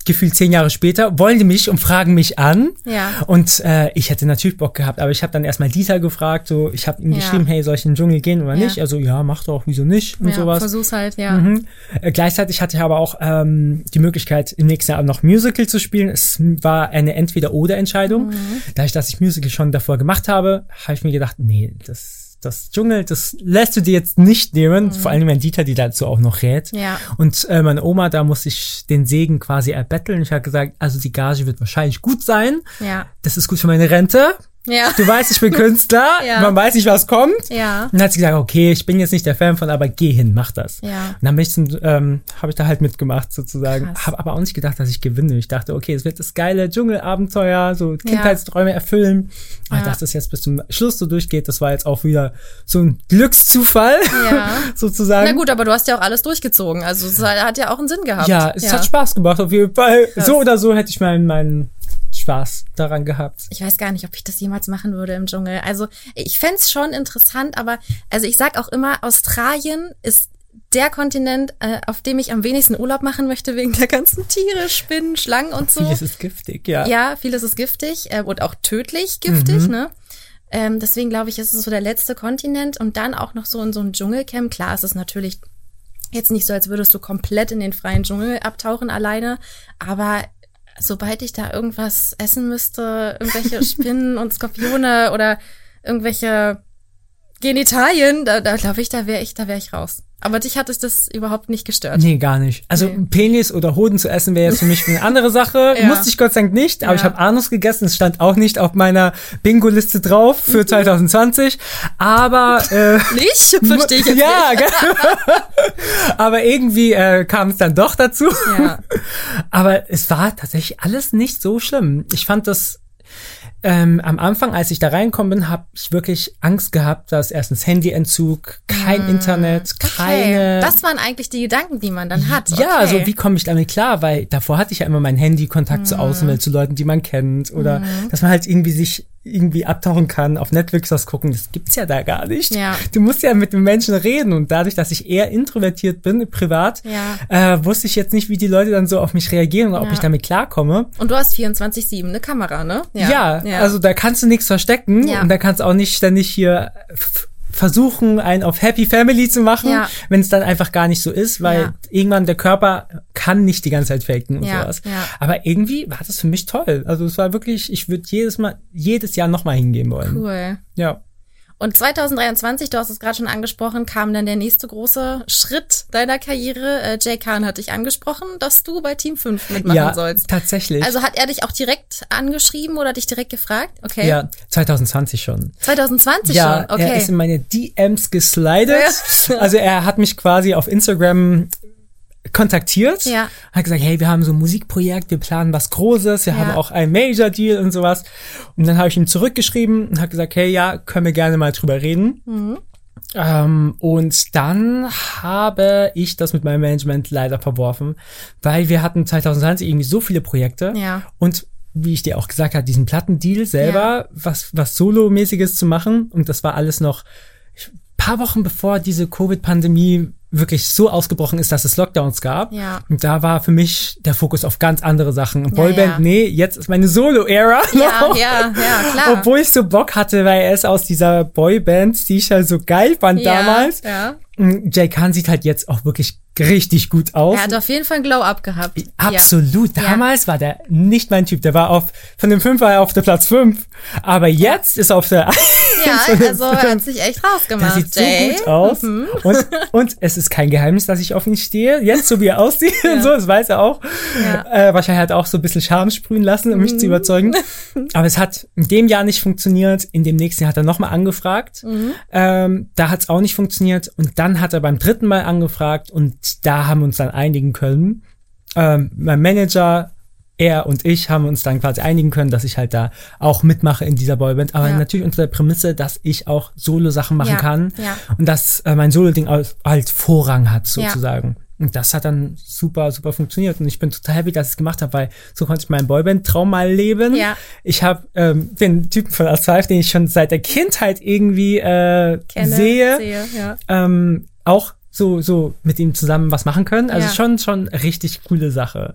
S2: gefühlt zehn Jahre später, wollen die mich und fragen mich an.
S1: Ja.
S2: Und äh, ich hätte natürlich Bock gehabt, aber ich habe dann erstmal Dieter gefragt, so ich habe ihm
S1: Ja.
S2: geschrieben, hey, soll ich in den Dschungel gehen oder
S1: Ja.
S2: nicht? Also ja, mach doch, wieso nicht und
S1: ja,
S2: sowas.
S1: versuch's halt, ja.
S2: Mhm. Äh, gleichzeitig hatte ich aber auch ähm, die Möglichkeit, im nächsten Jahr noch Musical zu spielen. Es war eine Entweder-oder-Entscheidung.
S1: Mhm.
S2: Dadurch, dass ich Musical schon davor gemacht habe, habe ich mir gedacht, nee, das das Dschungel, das lässt du dir jetzt nicht nehmen.
S1: Mhm.
S2: Vor allem, wenn Dieter die dazu auch noch rät.
S1: Ja.
S2: Und äh, meine Oma, da musste ich den Segen quasi erbetteln. Ich habe gesagt, also die Gage wird wahrscheinlich gut sein.
S1: Ja.
S2: Das ist gut für meine Rente.
S1: Ja.
S2: Du weißt, ich bin Künstler.
S1: Ja.
S2: Man weiß nicht, was kommt.
S1: Ja.
S2: Und dann hat sie gesagt, okay, ich bin jetzt nicht der Fan von, aber geh hin, mach das.
S1: Ja.
S2: Und dann bin ich zum, ähm, habe ich da halt mitgemacht sozusagen.
S1: Krass.
S2: Habe aber auch nicht gedacht, dass ich gewinne. Ich dachte, okay, es wird das geile Dschungelabenteuer, so Kindheitsträume erfüllen. Aber
S1: Ja.
S2: dass das jetzt bis zum Schluss so durchgeht, das war jetzt auch wieder so ein Glückszufall
S1: Ja.
S2: sozusagen.
S1: Na gut, aber du hast ja auch alles durchgezogen. Also es hat ja auch einen Sinn gehabt.
S2: Ja, es hat Spaß gemacht auf jeden Fall.
S1: Krass.
S2: So oder so hätte ich meinen, meinen Spaß daran gehabt.
S1: Ich weiß gar nicht, ob ich das jemals machen würde im Dschungel. Also ich fänd's schon interessant, aber also ich sag auch immer, Australien ist der Kontinent, äh, auf dem ich am wenigsten Urlaub machen möchte, wegen der ganzen Tiere, Spinnen, Schlangen und so.
S2: Vieles ist giftig, ja.
S1: Ja, vieles ist giftig äh, und auch tödlich giftig,
S2: Mhm.
S1: ne? Ähm, deswegen glaube ich, ist es so der letzte Kontinent und dann auch noch so in so ein Dschungelcamp. Klar, es ist natürlich jetzt nicht so, als würdest du komplett in den freien Dschungel abtauchen alleine, aber sobald ich da irgendwas essen müsste, irgendwelche Spinnen und Skorpione oder irgendwelche Genitalien, da, da glaube ich, da wäre ich, da wäre ich raus. Aber dich hat es das überhaupt nicht gestört.
S2: Nee, gar nicht. Also
S1: Nee.
S2: Penis oder Hoden zu essen wäre jetzt für mich eine andere Sache.
S1: Ja.
S2: Musste ich Gott sei Dank nicht, aber
S1: Ja.
S2: ich habe Anus gegessen. Es stand auch nicht auf meiner Bingo-Liste drauf für zwanzig zwanzig. Aber äh,
S1: Nicht? Verstehe ich jetzt
S2: ja,
S1: nicht.
S2: gell? Aber irgendwie äh, kam es dann doch dazu.
S1: Ja.
S2: Aber es war tatsächlich alles nicht so schlimm. Ich fand das ähm, am Anfang, als ich da reingekommen bin, habe ich wirklich Angst gehabt, dass erstens Handyentzug, kein Internet, keine...
S1: Okay. Das waren eigentlich die Gedanken, die man dann hat.
S2: Ja,
S1: okay.
S2: also wie komme ich damit klar? Weil davor hatte ich ja immer mein Handy, Kontakt zur Außenwelt, zu Leuten, die man kennt. Oder dass man halt irgendwie sich irgendwie abtauchen kann, auf Netflix was gucken. Das gibt's ja da gar nicht.
S1: Ja.
S2: Du musst ja mit den Menschen reden. Und dadurch, dass ich eher introvertiert bin, privat,
S1: Ja.
S2: äh, wusste ich jetzt nicht, wie die Leute dann so auf mich reagieren oder
S1: Ja.
S2: ob ich damit klarkomme.
S1: Und du hast vierundzwanzig sieben eine Kamera, ne?
S2: Ja, also da kannst du nichts verstecken
S1: Ja.
S2: und da kannst du auch nicht ständig hier f- versuchen, einen auf Happy Family zu machen,
S1: Ja.
S2: wenn es dann einfach gar nicht so ist, weil
S1: Ja.
S2: irgendwann der Körper kann nicht die ganze Zeit faken und
S1: Ja,
S2: sowas.
S1: ja.
S2: Aber irgendwie war das für mich toll. Also es war wirklich, ich würde jedes Mal, jedes Jahr nochmal hingehen wollen.
S1: Cool.
S2: Ja.
S1: Und zwanzig dreiundzwanzig, du hast es gerade schon angesprochen, kam dann der nächste große Schritt deiner Karriere. Äh, Jay Khan hat dich angesprochen, dass du bei Team fünf mitmachen
S2: Ja,
S1: sollst.
S2: tatsächlich.
S1: Also hat er dich auch direkt angeschrieben oder dich direkt gefragt? Okay.
S2: Ja, zwanzig zwanzig schon.
S1: zwanzig zwanzig
S2: Ja,
S1: schon, okay.
S2: er ist in meine D Ms geslidet.
S1: Ja.
S2: Also er hat mich quasi auf Instagram kontaktiert,
S1: Ja.
S2: hat gesagt, hey, wir haben so ein Musikprojekt, wir planen was Großes, wir
S1: Ja.
S2: haben auch einen Major-Deal und sowas. Und dann habe ich ihm zurückgeschrieben und hat gesagt, hey, ja, können wir gerne mal drüber reden.
S1: Mhm.
S2: Ähm, und dann habe ich das mit meinem Management leider verworfen, weil wir hatten zwanzig zwanzig irgendwie so viele Projekte
S1: Ja.
S2: und wie ich dir auch gesagt habe, diesen Plattendeal selber,
S1: Ja.
S2: was, was Solo-mäßiges zu machen. Und das war alles noch ein paar Wochen bevor diese Covid-Pandemie wirklich so ausgebrochen ist, dass es Lockdowns gab.
S1: Ja.
S2: Und da war für mich der Fokus auf ganz andere Sachen.
S1: Ja,
S2: Boyband,
S1: ja.
S2: nee, jetzt ist meine Solo-Ära.
S1: Ja,
S2: noch.
S1: ja, ja, klar.
S2: Obwohl ich so Bock hatte, weil er ist aus dieser Boyband, die ich halt so geil fand
S1: ja,
S2: damals.
S1: Ja.
S2: Jay Khan sieht halt jetzt auch wirklich richtig gut aus.
S1: Er hat auf jeden Fall ein Glow-Up gehabt.
S2: Absolut.
S1: Ja.
S2: Damals war der nicht mein Typ. Der war auf, von den fünf war er auf der Platz fünf. Aber jetzt ist er auf der
S1: Ja,
S2: eins von den
S1: also er
S2: fünf.
S1: hat sich echt
S2: Der
S1: rausgemacht.
S2: sieht so
S1: Jay.
S2: gut aus.
S1: Mhm.
S2: Und, und es ist kein Geheimnis, dass ich auf ihn stehe. Jetzt, so wie er aussieht und so, das weiß er auch.
S1: Ja.
S2: Äh, wahrscheinlich hat er auch so ein bisschen Charme sprühen lassen, um mich
S1: Mhm.
S2: zu überzeugen. Aber es hat in dem Jahr nicht funktioniert. In dem nächsten Jahr hat er nochmal angefragt.
S1: Mhm.
S2: Ähm, da hat es auch nicht funktioniert. Und dann hat er beim dritten Mal angefragt und da haben wir uns dann einigen können. Ähm, mein Manager, er und ich haben uns dann quasi einigen können, dass ich halt da auch mitmache in dieser Boyband. Aber
S1: Ja.
S2: natürlich unter der Prämisse, dass ich auch Solo-Sachen machen
S1: Ja,
S2: kann.
S1: ja.
S2: Und dass äh, mein Solo-Ding halt, halt Vorrang hat,
S1: Ja.
S2: sozusagen. Und das hat dann super, super funktioniert. Und ich bin total happy, dass ich es gemacht habe, weil so konnte ich meinen Boyband-Traum mal leben.
S1: Ja.
S2: Ich habe ähm, den Typen von Asphalt, den ich schon seit der Kindheit irgendwie äh,
S1: Kenne,
S2: sehe,
S1: sehe, ja.
S2: ähm, auch so so mit ihm zusammen was machen können. Also
S1: Ja.
S2: schon schon richtig coole Sache.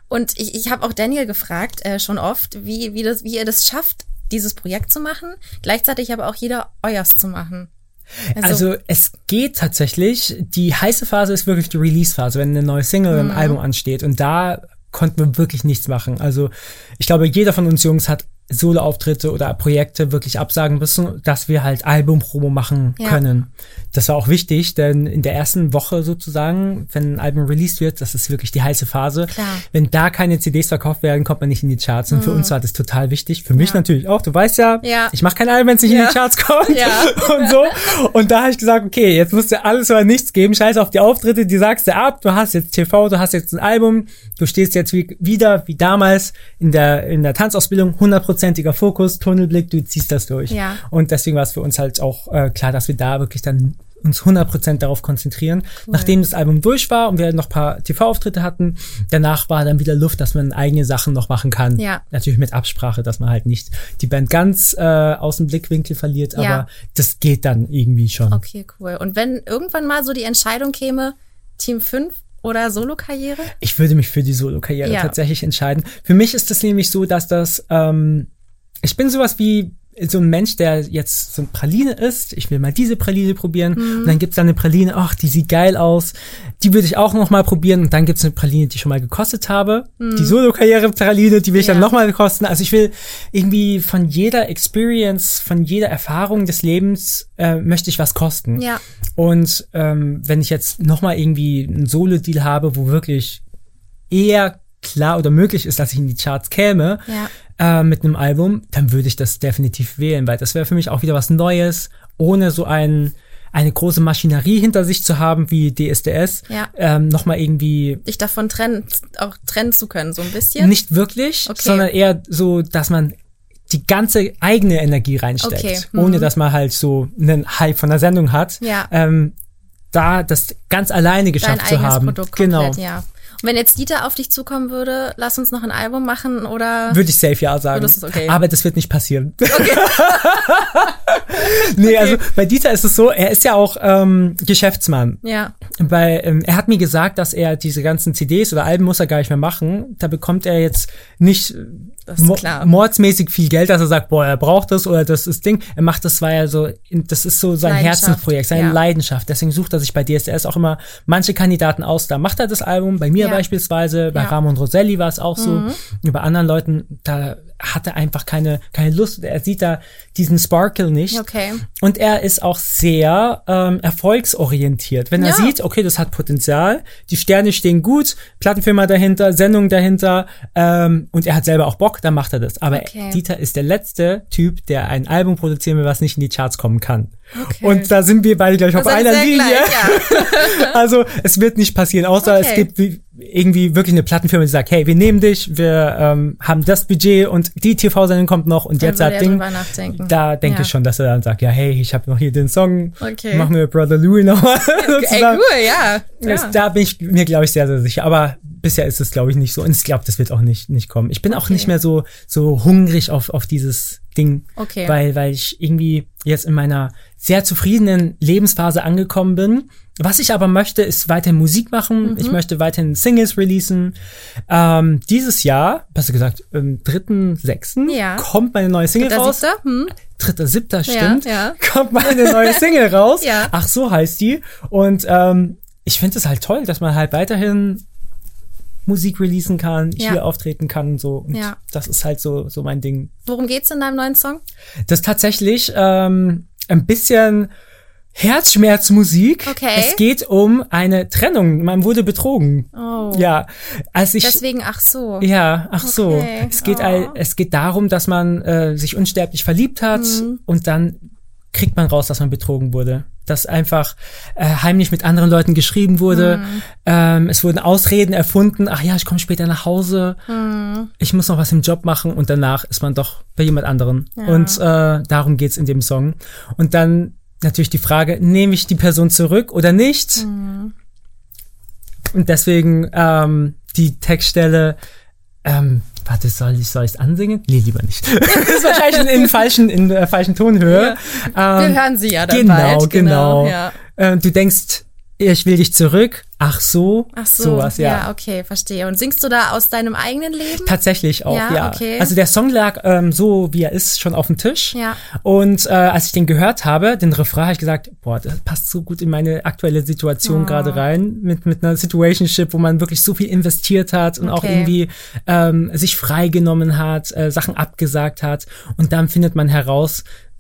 S1: Und ich, ich habe auch Daniel gefragt, äh, schon oft, wie, wie, das, wie ihr das schafft, dieses Projekt zu machen, gleichzeitig aber auch jeder euers zu machen.
S2: Also, also es geht tatsächlich, die heiße Phase ist wirklich die Release-Phase, wenn eine neue Single oder ein
S1: Mhm.
S2: Album ansteht. Und da konnten wir wirklich nichts machen. Also ich glaube, jeder von uns Jungs hat Solo-Auftritte oder Projekte wirklich absagen müssen, dass wir halt Album-Promo machen
S1: Ja.
S2: können. Das war auch wichtig, denn in der ersten Woche sozusagen, wenn ein Album released wird, das ist wirklich die heiße Phase.
S1: Klar.
S2: Wenn da keine C Ds verkauft werden, kommt man nicht in die Charts. Und für uns war das total wichtig. Für mich
S1: Ja.
S2: natürlich auch. Du weißt ja,
S1: Ja.
S2: ich mache kein Album, wenn es nicht
S1: Ja.
S2: in die Charts kommt.
S1: Ja.
S2: Und so. Und da habe ich gesagt, okay, jetzt musst du alles oder nichts geben. Scheiß auf die Auftritte, die sagst du ab. Du hast jetzt T V, du hast jetzt ein Album. Du stehst jetzt wie, wieder, wie damals, in der, in der Tanzausbildung, hundertprozentiger Fokus, Tunnelblick, du ziehst das durch.
S1: Ja.
S2: Und deswegen war es für uns halt auch äh, klar, dass wir da wirklich dann uns hundert Prozent darauf konzentrieren.
S1: Cool.
S2: Nachdem das Album durch war und wir noch ein paar T V-Auftritte hatten, danach war dann wieder Luft, dass man eigene Sachen noch machen kann.
S1: Ja.
S2: Natürlich mit Absprache, dass man halt nicht die Band ganz äh, aus dem Blickwinkel verliert,
S1: Ja.
S2: aber das geht dann irgendwie schon.
S1: Okay, cool. Und wenn irgendwann mal so die Entscheidung käme, Team fünf oder Solo-Karriere?
S2: Ich würde mich für die Solo-Karriere
S1: Ja.
S2: tatsächlich entscheiden. Für mich ist das nämlich so, dass das, ähm, ich bin sowas wie so ein Mensch, der jetzt so eine Praline isst. Ich will mal diese Praline probieren.
S1: Mhm.
S2: Und dann gibt's da eine Praline, ach, die sieht geil aus. Die würde ich auch noch mal probieren. Und dann gibt's eine Praline, die ich schon mal gekostet habe. Die Solo-Karriere-Praline, die will ich
S1: Ja.
S2: dann noch mal kosten. Also ich will irgendwie von jeder Experience, von jeder Erfahrung des Lebens, äh, möchte ich was kosten.
S1: Ja.
S2: Und ähm, wenn ich jetzt noch mal irgendwie einen Solo-Deal habe, wo wirklich eher klar oder möglich ist, dass ich in die Charts käme,
S1: Ja.
S2: äh, mit einem Album, dann würde ich das definitiv wählen, weil das wäre für mich auch wieder was Neues, ohne so ein, eine große Maschinerie hinter sich zu haben wie D S D S,
S1: Ja.
S2: ähm, nochmal irgendwie
S1: Dich davon trennen, auch trennen zu können, so ein bisschen?
S2: nicht wirklich,
S1: Okay.
S2: sondern eher so, dass man die ganze eigene Energie reinsteckt,
S1: Okay. Mhm.
S2: ohne dass man halt so einen Hype von der Sendung hat.
S1: Ja.
S2: Ähm, da das ganz alleine
S1: Dein
S2: geschafft zu
S1: eigenes
S2: haben.
S1: Produkt
S2: Genau.
S1: komplett, ja. Und wenn jetzt Dieter auf dich zukommen würde, lass uns noch ein Album machen oder?
S2: Würde ich safe ja sagen.
S1: Oh, das ist okay.
S2: Aber das wird nicht passieren. Okay. Nee, also bei Dieter ist es so, er ist ja auch ähm, Geschäftsmann.
S1: Ja.
S2: Bei, ähm, er hat mir gesagt, dass er diese ganzen C Ds oder Alben muss er gar nicht mehr machen. Da bekommt er jetzt nicht
S1: Das ist
S2: mo-
S1: klar.
S2: mordsmäßig viel Geld, dass er sagt, boah, er braucht das oder das ist Ding. Er macht das, weil er so, das ist so sein
S1: Leidenschaft,
S2: Herzensprojekt, seine
S1: ja.
S2: Leidenschaft. Deswegen sucht er sich bei D S D S auch immer manche Kandidaten aus. Da macht er das Album, bei mir
S1: Ja.
S2: beispielsweise, bei
S1: Ja.
S2: Ramon Roselli war es auch so.
S1: Mhm.
S2: Und bei anderen Leuten, da hat er einfach keine, keine Lust. Er sieht da diesen Sparkle nicht.
S1: Okay.
S2: Und er ist auch sehr ähm, erfolgsorientiert. Wenn er
S1: Ja.
S2: sieht, okay, das hat Potenzial, die Sterne stehen gut, Plattenfirma dahinter, Sendung dahinter, ähm, und er hat selber auch Bock, dann macht er das. Aber
S1: Okay.
S2: Dieter ist der letzte Typ, der ein Album produzieren will, was nicht in die Charts kommen kann.
S1: Okay.
S2: Und da sind wir beide, glaube ich, auf
S1: Das ist
S2: einer
S1: sehr
S2: Linie.
S1: gleich, ja.
S2: Also es wird nicht passieren, außer
S1: Okay.
S2: es gibt wie, irgendwie wirklich eine Plattenfirma, die sagt, hey, wir nehmen dich, wir ähm, haben das Budget und die T V-Sendung kommt noch und
S1: Dann
S2: jetzt
S1: würde
S2: hat
S1: er
S2: Ding.
S1: drüber nachdenken.
S2: Da denke
S1: Ja.
S2: ich schon, dass er dann sagt, ja, hey, ich habe noch hier den Song,
S1: Okay.
S2: machen wir Brother Louie nochmal.
S1: Ey, cool, ja.
S2: Das,
S1: ja.
S2: da bin ich mir, glaube ich, sehr, sehr sicher. Aber bisher ist es, glaube ich, nicht so. Und ich glaube, das wird auch nicht nicht kommen. Ich bin auch
S1: Okay.
S2: nicht mehr so so hungrig auf auf dieses Ding,
S1: Okay.
S2: weil weil ich irgendwie jetzt in meiner sehr zufriedenen Lebensphase angekommen bin. Was ich aber möchte, ist weiterhin Musik machen.
S1: Mhm.
S2: Ich möchte weiterhin Singles releasen. Ähm, dieses Jahr, besser gesagt, am dritten sechsten
S1: Ja.
S2: kommt meine neue Single
S1: Der
S2: raus.
S1: Siebter? Hm?
S2: dritter siebter stimmt,
S1: ja.
S2: kommt meine neue Single raus.
S1: Ja.
S2: Ach, so heißt die. Und ähm, ich finde es halt toll, dass man halt weiterhin Musik releasen kann,
S1: Ja.
S2: hier auftreten kann und so. Und
S1: Ja.
S2: das ist halt so so mein Ding.
S1: Worum geht's in deinem neuen Song?
S2: Das ist tatsächlich ähm, ein bisschen Herzschmerzmusik.
S1: Okay.
S2: Es geht um eine Trennung. Man wurde betrogen.
S1: Oh.
S2: Ja, als ich
S1: Deswegen, ach so.
S2: ja, ach so.
S1: Okay.
S2: Es geht
S1: Oh.
S2: all, es geht darum, dass man äh, sich unsterblich verliebt hat
S1: Mhm.
S2: und dann kriegt man raus, dass man betrogen wurde. Dass einfach äh, heimlich mit anderen Leuten geschrieben wurde.
S1: Mhm.
S2: Ähm, es wurden Ausreden erfunden. Ach ja, ich komme später nach Hause.
S1: Mhm.
S2: Ich muss noch was im Job machen und danach ist man doch bei jemand anderen.
S1: Ja.
S2: Und äh, darum geht's in dem Song. Und dann natürlich die Frage, nehme ich die Person zurück oder nicht?
S1: Mhm.
S2: Und deswegen ähm, die Textstelle, ähm, warte, soll ich soll ich's ansingen? Nee, lieber nicht. Das ist wahrscheinlich in, in falschen in der falschen Tonhöhe.
S1: Wir
S2: Ähm,
S1: hören sie ja dann
S2: genau,
S1: bald.
S2: genau.
S1: Ja.
S2: Äh, du denkst, ich will dich zurück, Ach so,
S1: Ach so,
S2: sowas, ja.
S1: Ja, okay, verstehe. Und singst du da aus deinem eigenen Leben?
S2: Tatsächlich auch, ja.
S1: Ja, okay.
S2: Also der Song lag ähm, so, wie er ist, schon auf dem Tisch.
S1: Ja.
S2: Und äh, als ich den gehört habe, den Refrain, habe ich gesagt, boah, das passt so gut in meine aktuelle Situation
S1: Oh.
S2: gerade rein, mit mit einer Situationship, wo man wirklich so viel investiert hat und
S1: Okay.
S2: auch irgendwie ähm, sich freigenommen hat, äh, Sachen abgesagt hat. Und dann findet man heraus,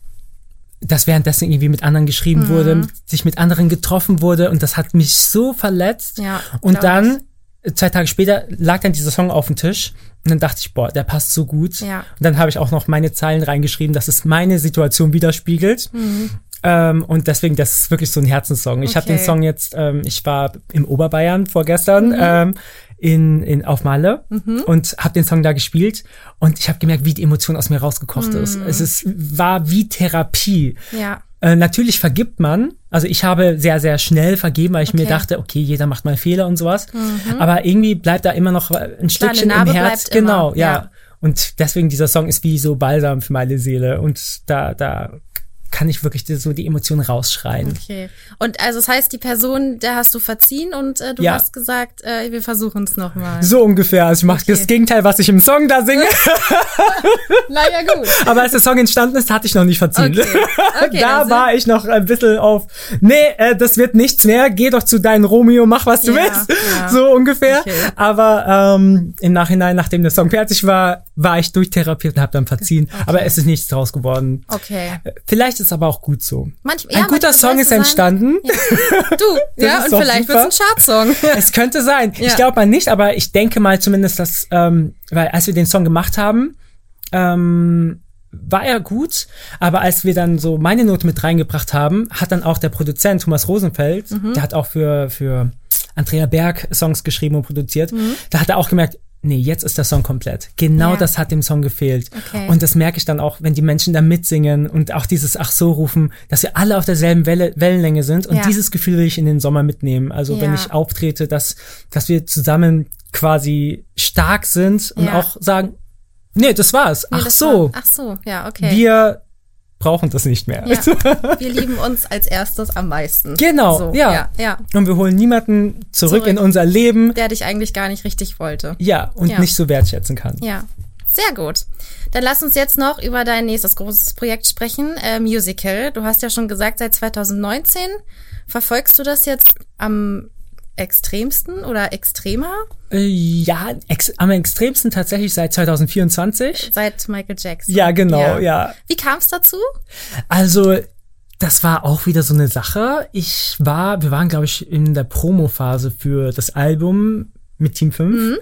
S2: dass währenddessen irgendwie mit anderen geschrieben
S1: Mhm.
S2: wurde, sich mit anderen getroffen wurde und das hat mich so verletzt.
S1: Ja,
S2: und
S1: glaub
S2: dann, zwei Tage später, lag dann dieser Song auf dem Tisch und dann dachte ich, boah, der passt so gut.
S1: Ja.
S2: Und dann habe ich auch noch meine Zeilen reingeschrieben, dass es meine Situation widerspiegelt.
S1: Mhm.
S2: Ähm, und deswegen, das ist wirklich so ein Herzenssong. Ich habe
S1: Okay.
S2: den Song jetzt, ähm, ich war im Oberbayern vorgestern,
S1: Mhm.
S2: ähm, in, in auf Malle und habe den Song da gespielt und ich habe gemerkt, wie die Emotion aus mir rausgekocht
S1: Mhm.
S2: ist. Es ist, war wie Therapie.
S1: Ja.
S2: Äh, natürlich vergibt man. Also ich habe sehr, sehr schnell vergeben, weil ich mir
S1: Okay.
S2: dachte, okay, jeder macht mal Fehler und sowas. Aber irgendwie bleibt da immer noch ein Stückchen im
S1: Narbe
S2: Herz.
S1: bleibt
S2: Genau,
S1: immer,
S2: ja.
S1: ja.
S2: Und deswegen dieser Song ist wie so Balsam für meine Seele. Und da, da kann ich wirklich so die Emotionen rausschreien.
S1: Okay. Und also das heißt, die Person, der hast du verziehen und äh, du
S2: Ja.
S1: hast gesagt, äh, wir versuchen es nochmal.
S2: So ungefähr. Also ich mache
S1: Okay.
S2: das Gegenteil, was ich im Song da singe.
S1: Naja, gut.
S2: Aber als der Song entstanden ist, hatte ich noch nicht verziehen.
S1: Okay. Okay,
S2: da
S1: dann
S2: war ich noch ein bisschen auf, nee, äh, das wird nichts mehr, geh doch zu deinem Romeo, mach was du
S1: Ja,
S2: willst.
S1: ja.
S2: So ungefähr.
S1: Okay.
S2: Aber ähm, im Nachhinein, nachdem der Song fertig war, war ich durchtherapiert und habe dann verziehen. Aber es ist nichts draus geworden.
S1: Okay.
S2: Vielleicht ist aber auch gut so.
S1: Manch,
S2: Ein
S1: ja,
S2: guter
S1: manchmal
S2: Song
S1: soll es
S2: ist
S1: so sein.
S2: entstanden.
S1: Du, ja,
S2: ist
S1: und
S2: doch
S1: vielleicht
S2: super.
S1: wird's ein Chartsong.
S2: Es könnte sein.
S1: Ja.
S2: Ich glaube mal nicht, aber ich denke mal zumindest, dass, ähm, weil als wir den Song gemacht haben, ähm, war er gut, aber als wir dann so meine Note mit reingebracht haben, hat dann auch der Produzent Thomas Rosenfeld,
S1: Mhm.
S2: der hat auch für für Andrea Berg Songs geschrieben und produziert,
S1: Mhm.
S2: da hat er auch gemerkt, nee, jetzt ist der Song komplett. Genau
S1: Ja.
S2: das hat dem Song gefehlt.
S1: Okay.
S2: Und das merke ich dann auch, wenn die Menschen da mitsingen und auch dieses Ach so rufen, dass wir alle auf derselben Welle, Wellenlänge sind. Und
S1: Ja.
S2: dieses Gefühl will ich in den Sommer mitnehmen. Also wenn
S1: Ja.
S2: ich auftrete, dass, dass wir zusammen quasi stark sind und
S1: Ja.
S2: auch sagen, nee, das war's.
S1: Nee,
S2: Ach
S1: das
S2: so,
S1: war- Ach so, ja, okay.
S2: wir brauchen das nicht mehr.
S1: ja. Wir lieben uns als erstes am meisten.
S2: Genau,
S1: so,
S2: ja.
S1: ja. Ja.
S2: Und wir holen niemanden zurück,
S1: Zurück.
S2: in unser Leben,
S1: Der dich eigentlich gar nicht richtig wollte.
S2: ja, und
S1: Ja.
S2: nicht so wertschätzen kann.
S1: Ja, sehr gut. Dann lass uns jetzt noch über dein nächstes großes Projekt sprechen, äh, Musical. Du hast ja schon gesagt, seit zwanzig neunzehn verfolgst du das jetzt am extremsten oder extremer?
S2: Äh, ja, ex am extremsten tatsächlich seit zwanzig vierundzwanzig.
S1: Seit Michael Jackson.
S2: Ja, genau, ja.
S1: Wie kam es dazu?
S2: Also, das war auch wieder so eine Sache. Ich war, wir waren, glaube ich, in der Promophase für das Album mit Team fünf.
S1: Mhm.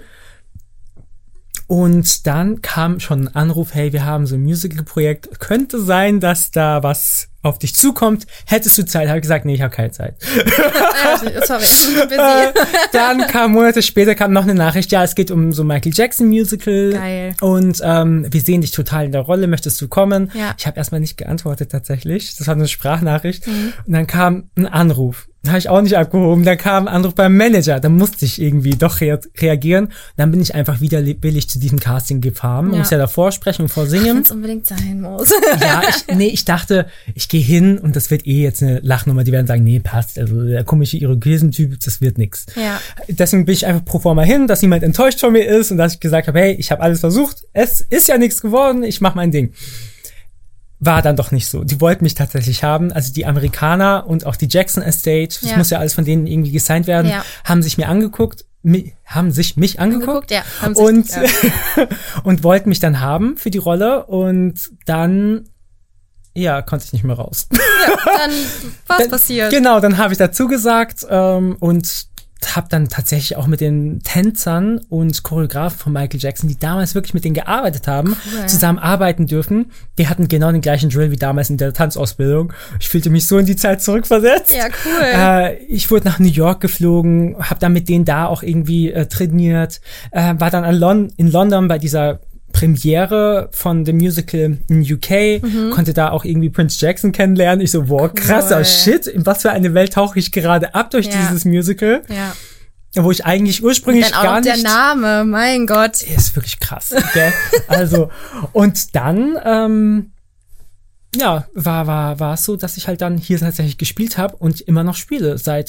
S2: Und dann kam schon ein Anruf, hey, wir haben so ein Musical-Projekt. Könnte sein, dass da was auf dich zukommt. Hättest du Zeit? Habe ich gesagt, nee, ich habe keine Zeit.
S1: Ja, sorry, busy.
S2: Äh, dann kam Monate später kam noch eine Nachricht, ja, es geht um so Michael Jackson Musical.
S1: Geil.
S2: Und ähm, wir sehen dich total in der Rolle, möchtest du kommen?
S1: Ja.
S2: Ich habe erstmal nicht geantwortet tatsächlich. Das war eine Sprachnachricht.
S1: Mhm.
S2: Und dann kam ein Anruf. Da habe ich auch nicht abgehoben. Dann kam ein Anruf beim Manager. Da musste ich irgendwie doch rea reagieren. Dann bin ich einfach widerwillig zu diesem Casting gefahren. Man
S1: Ja.
S2: muss ja davor sprechen und
S1: Wenn
S2: vorsingen.
S1: es unbedingt sein muss.
S2: Ja, ich, nee, ich dachte, ich gehe hin und das wird eh jetzt eine Lachnummer. Die werden sagen, nee, passt. Also der komische Irokesentyp, das wird nix.
S1: Ja.
S2: Deswegen bin ich einfach pro forma hin, dass niemand enttäuscht von mir ist und dass ich gesagt habe, hey, ich habe alles versucht. Es ist ja nichts geworden, ich mache mein Ding. War dann doch nicht so. Die wollten mich tatsächlich haben. Also die Amerikaner und auch die Jackson Estate, das
S1: Ja.
S2: muss ja alles von denen irgendwie gesigned werden,
S1: Ja.
S2: haben sich mir angeguckt, mi haben sich mich angeguckt,
S1: Angeguckt, ja. Haben sich,
S2: und,
S1: ja.
S2: und wollten mich dann haben für die Rolle und dann, ja, konnte ich nicht mehr raus.
S1: Dann was
S2: Dann-
S1: passiert?
S2: Genau, dann habe ich dazu gesagt ähm, und habe dann tatsächlich auch mit den Tänzern und Choreografen von Michael Jackson, die damals wirklich mit denen gearbeitet haben,
S1: Cool.
S2: zusammen arbeiten dürfen. Die hatten genau den gleichen Drill wie damals in der Tanzausbildung. Ich fühlte mich so in die Zeit zurückversetzt.
S1: Ja, cool.
S2: Äh, ich wurde nach New York geflogen, habe dann mit denen da auch irgendwie äh, trainiert, äh, war dann in, Lon in London bei dieser Premiere von dem Musical in U K,
S1: Mhm.
S2: konnte da auch irgendwie Prince Jackson kennenlernen. Ich so, wow, krasser
S1: Cool.
S2: Shit, in was für eine Welt tauche ich gerade ab durch
S1: Ja.
S2: dieses Musical,
S1: Ja.
S2: wo ich eigentlich ursprünglich
S1: Dann auch
S2: gar
S1: noch der
S2: nicht...
S1: Name, mein Gott.
S2: Ist wirklich krass, gell? Also, und dann, ähm, ja, war war war es so, dass ich halt dann hier tatsächlich gespielt habe und immer noch spiele seit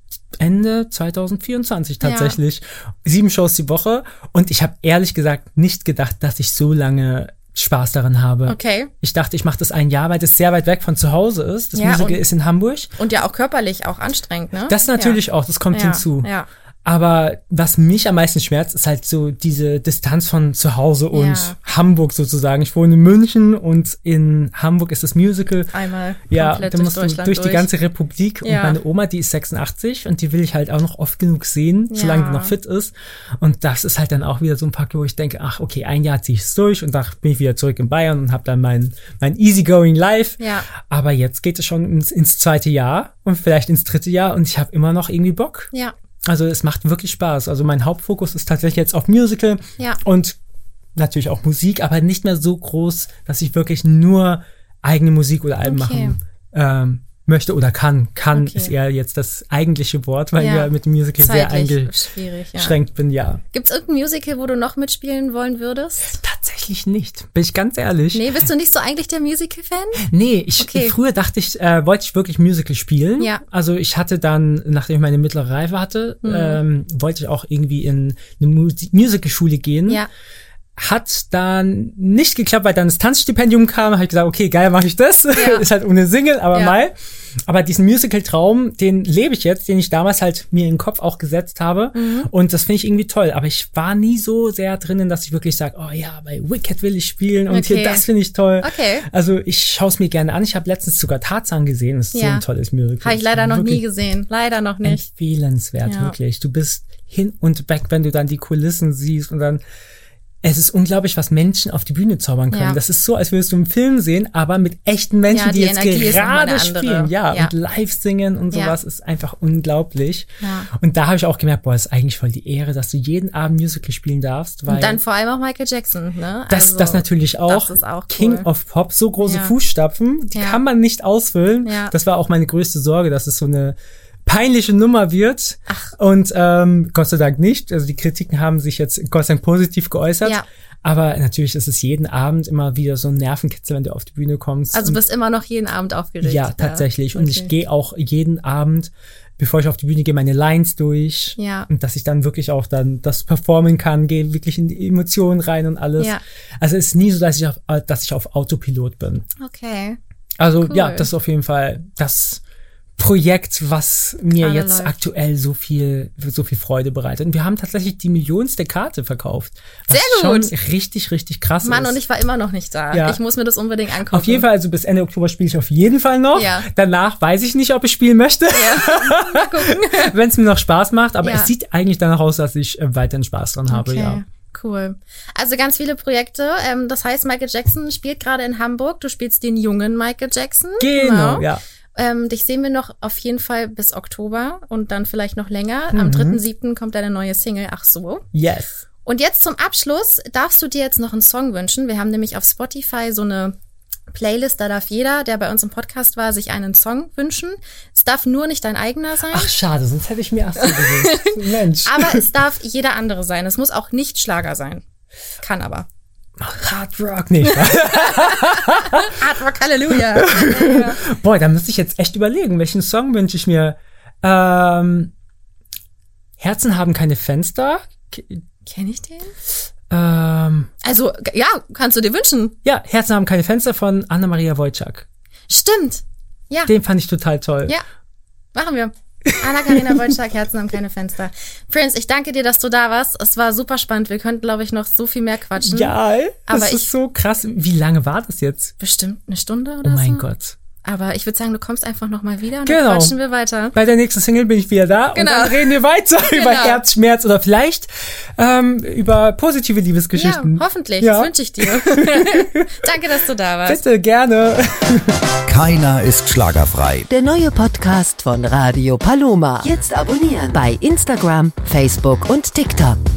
S2: Ende zwanzig vierundzwanzig tatsächlich. Ja. Sieben Shows die Woche. Und ich habe ehrlich gesagt nicht gedacht, dass ich so lange Spaß daran habe.
S1: Okay.
S2: Ich dachte, ich mache das ein Jahr, weil das sehr weit weg von zu Hause ist. Das
S1: ja,
S2: Musical ist in Hamburg.
S1: Und ja auch körperlich auch anstrengend, ne?
S2: Das natürlich ja. auch, das kommt
S1: ja.
S2: hinzu.
S1: Ja.
S2: Aber was mich am meisten schmerzt, ist halt so diese Distanz von zu Hause und
S1: ja.
S2: Hamburg sozusagen. Ich wohne in München und in Hamburg ist das Musical.
S1: Einmal
S2: ja,
S1: komplett
S2: dann musst
S1: durch
S2: du durch die
S1: durch.
S2: ganze Republik.
S1: Ja.
S2: Und meine Oma, die ist sechsundachtzig und die will ich halt auch noch oft genug sehen,
S1: ja.
S2: solange die noch fit ist. Und das ist halt dann auch wieder so ein Paket, wo ich denke, ach okay, ein Jahr ziehe ich es durch und dann bin ich wieder zurück in Bayern und habe dann mein mein Easygoing Life.
S1: Ja.
S2: Aber jetzt geht es schon ins, ins zweite Jahr und vielleicht ins dritte Jahr und ich habe immer noch irgendwie Bock.
S1: Ja.
S2: Also es macht wirklich Spaß. Also mein Hauptfokus ist tatsächlich jetzt auf Musical
S1: ja.
S2: und natürlich auch Musik, aber nicht mehr so groß, dass ich wirklich nur eigene Musik oder Alben
S1: okay.
S2: machen ähm, möchte oder kann. Kann
S1: okay.
S2: ist eher jetzt das eigentliche Wort, weil
S1: ja.
S2: ich mit dem Musical
S1: Zeitlich
S2: sehr eingeschränkt
S1: ja.
S2: bin, ja.
S1: Gibt's irgendein Musical, wo du noch mitspielen wollen würdest?
S2: Tatsächlich nicht, bin ich ganz ehrlich.
S1: Nee, bist du nicht so eigentlich der Musical-Fan?
S2: Nee, ich
S1: okay.
S2: früher dachte ich, äh, wollte ich wirklich Musical spielen.
S1: Ja.
S2: Also ich hatte dann, nachdem ich meine mittlere Reife hatte, mhm. ähm, wollte ich auch irgendwie in eine Mus- Musicalschule gehen.
S1: Ja.
S2: Hat dann nicht geklappt, weil dann das Tanzstipendium kam. Habe ich gesagt, okay, geil, mache ich das. Ja. Ist halt ohne Single, aber
S1: ja.
S2: mal. Aber diesen Musical-Traum, den lebe ich jetzt, den ich damals halt mir in den Kopf auch gesetzt habe. Mhm. Und das finde ich irgendwie toll. Aber ich war nie so sehr drinnen, dass ich wirklich sage, oh ja, bei Wicked will ich spielen und
S1: okay.
S2: hier, das finde ich toll.
S1: Okay.
S2: Also ich schaue es mir gerne an. Ich habe letztens sogar Tarzan gesehen. Das ist ja. so ein tolles Musical.
S1: Habe ich leider noch nie gesehen. Leider noch nicht.
S2: Empfehlenswert,
S1: ja.
S2: wirklich. Du bist hin und weg, wenn du dann die Kulissen siehst und dann es ist unglaublich, was Menschen auf die Bühne zaubern können. Ja. Das ist so, als würdest du einen Film sehen, aber mit echten Menschen, ja, die, die jetzt Energie gerade spielen. Ja, ja, und live singen und sowas ja. ist einfach unglaublich. Ja. Und da habe ich auch gemerkt, boah, das ist eigentlich voll die Ehre, dass du jeden Abend Musical spielen darfst. Weil
S1: und dann vor allem auch Michael Jackson, ne?
S2: Das,
S1: also,
S2: das natürlich auch.
S1: Das ist auch cool.
S2: King of Pop, so große ja. Fußstapfen, die ja. kann man nicht ausfüllen. Ja. Das war auch meine größte Sorge, dass es so eine peinliche Nummer wird. Ach. Und ähm, Gott sei Dank nicht. Also die Kritiken haben sich jetzt Gott sei Dank positiv geäußert. Ja. Aber natürlich ist es jeden Abend immer wieder so ein Nervenkitzel, wenn du auf die Bühne kommst.
S1: Also du bist immer noch jeden Abend aufgeregt.
S2: Ja, tatsächlich. Ja. Okay. Und ich gehe auch jeden Abend, bevor ich auf die Bühne gehe, meine Lines durch.
S1: Ja.
S2: Und dass ich dann wirklich auch dann das performen kann, gehe wirklich in die Emotionen rein und alles. Ja. Also es ist nie so, dass ich auf, dass ich auf Autopilot bin.
S1: Okay.
S2: Also
S1: cool.
S2: ja, das ist auf jeden Fall das Projekt, was mir
S1: Alle
S2: jetzt
S1: läuft.
S2: aktuell so viel, so viel Freude bereitet. Und wir haben tatsächlich die millionste Karte verkauft. Was
S1: Sehr gut.
S2: Schon richtig, richtig krass
S1: Mann,
S2: ist.
S1: und ich war immer noch nicht da. Ja. Ich muss mir das unbedingt angucken.
S2: Auf jeden Fall, also bis Ende Oktober spiele ich auf jeden Fall noch.
S1: Ja.
S2: Danach weiß ich nicht, ob ich spielen möchte.
S1: Ja. Mal gucken.
S2: Wenn es mir noch Spaß macht. Aber
S1: ja.
S2: es sieht eigentlich danach aus, dass ich äh, weiterhin Spaß dran habe,
S1: okay.
S2: ja.
S1: Cool. Also ganz viele Projekte. Ähm, das heißt, Michael Jackson spielt gerade in Hamburg. Du spielst den jungen Michael Jackson.
S2: Genau, genau. ja.
S1: Ähm, dich sehen wir noch auf jeden Fall bis Oktober und dann vielleicht noch länger. Mhm. Am dritten siebten kommt deine neue Single, Ach so.
S2: Yes.
S1: Und jetzt zum Abschluss darfst du dir jetzt noch einen Song wünschen. Wir haben nämlich auf Spotify so eine Playlist, da darf jeder, der bei uns im Podcast war, sich einen Song wünschen. Es darf nur nicht dein eigener sein.
S2: Ach schade, sonst hätte ich mir Ach so gewünscht. Mensch.
S1: Aber es darf jeder andere sein. Es muss auch nicht Schlager sein. Kann aber.
S2: Hard Rock, nee.
S1: Hard Rock, Halleluja.
S2: Boah, da müsste ich jetzt echt überlegen, welchen Song wünsche ich mir. Ähm, Herzen haben keine Fenster.
S1: Kenn ich den?
S2: Ähm,
S1: also, ja, kannst du dir wünschen.
S2: Ja, Herzen haben keine Fenster von Anna-Maria Wojcik.
S1: Stimmt. Ja.
S2: Den fand ich total toll.
S1: Ja, machen wir. Anna-Karina Wojcik, Herzen haben keine Fenster. Prince, ich danke dir, dass du da warst. Es war super spannend. Wir könnten, glaube ich, noch so viel mehr quatschen.
S2: Ja, das
S1: aber
S2: ist
S1: ich,
S2: so krass. Wie lange war das jetzt?
S1: Bestimmt eine Stunde oder so.
S2: Oh mein so. Gott.
S1: Aber ich würde sagen, du kommst einfach noch mal wieder und
S2: genau.
S1: dann quatschen wir weiter.
S2: Bei der nächsten Single bin ich wieder da
S1: genau.
S2: und dann reden wir weiter genau. über Herzschmerz oder vielleicht ähm, über positive Liebesgeschichten.
S1: Ja, hoffentlich.
S2: Ja.
S1: Das wünsche ich dir. Danke, dass du da warst.
S2: Bitte, gerne.
S3: Keiner ist schlagerfrei.
S4: Der neue Podcast von Radio Paloma. Jetzt abonnieren bei Instagram, Facebook und TikTok.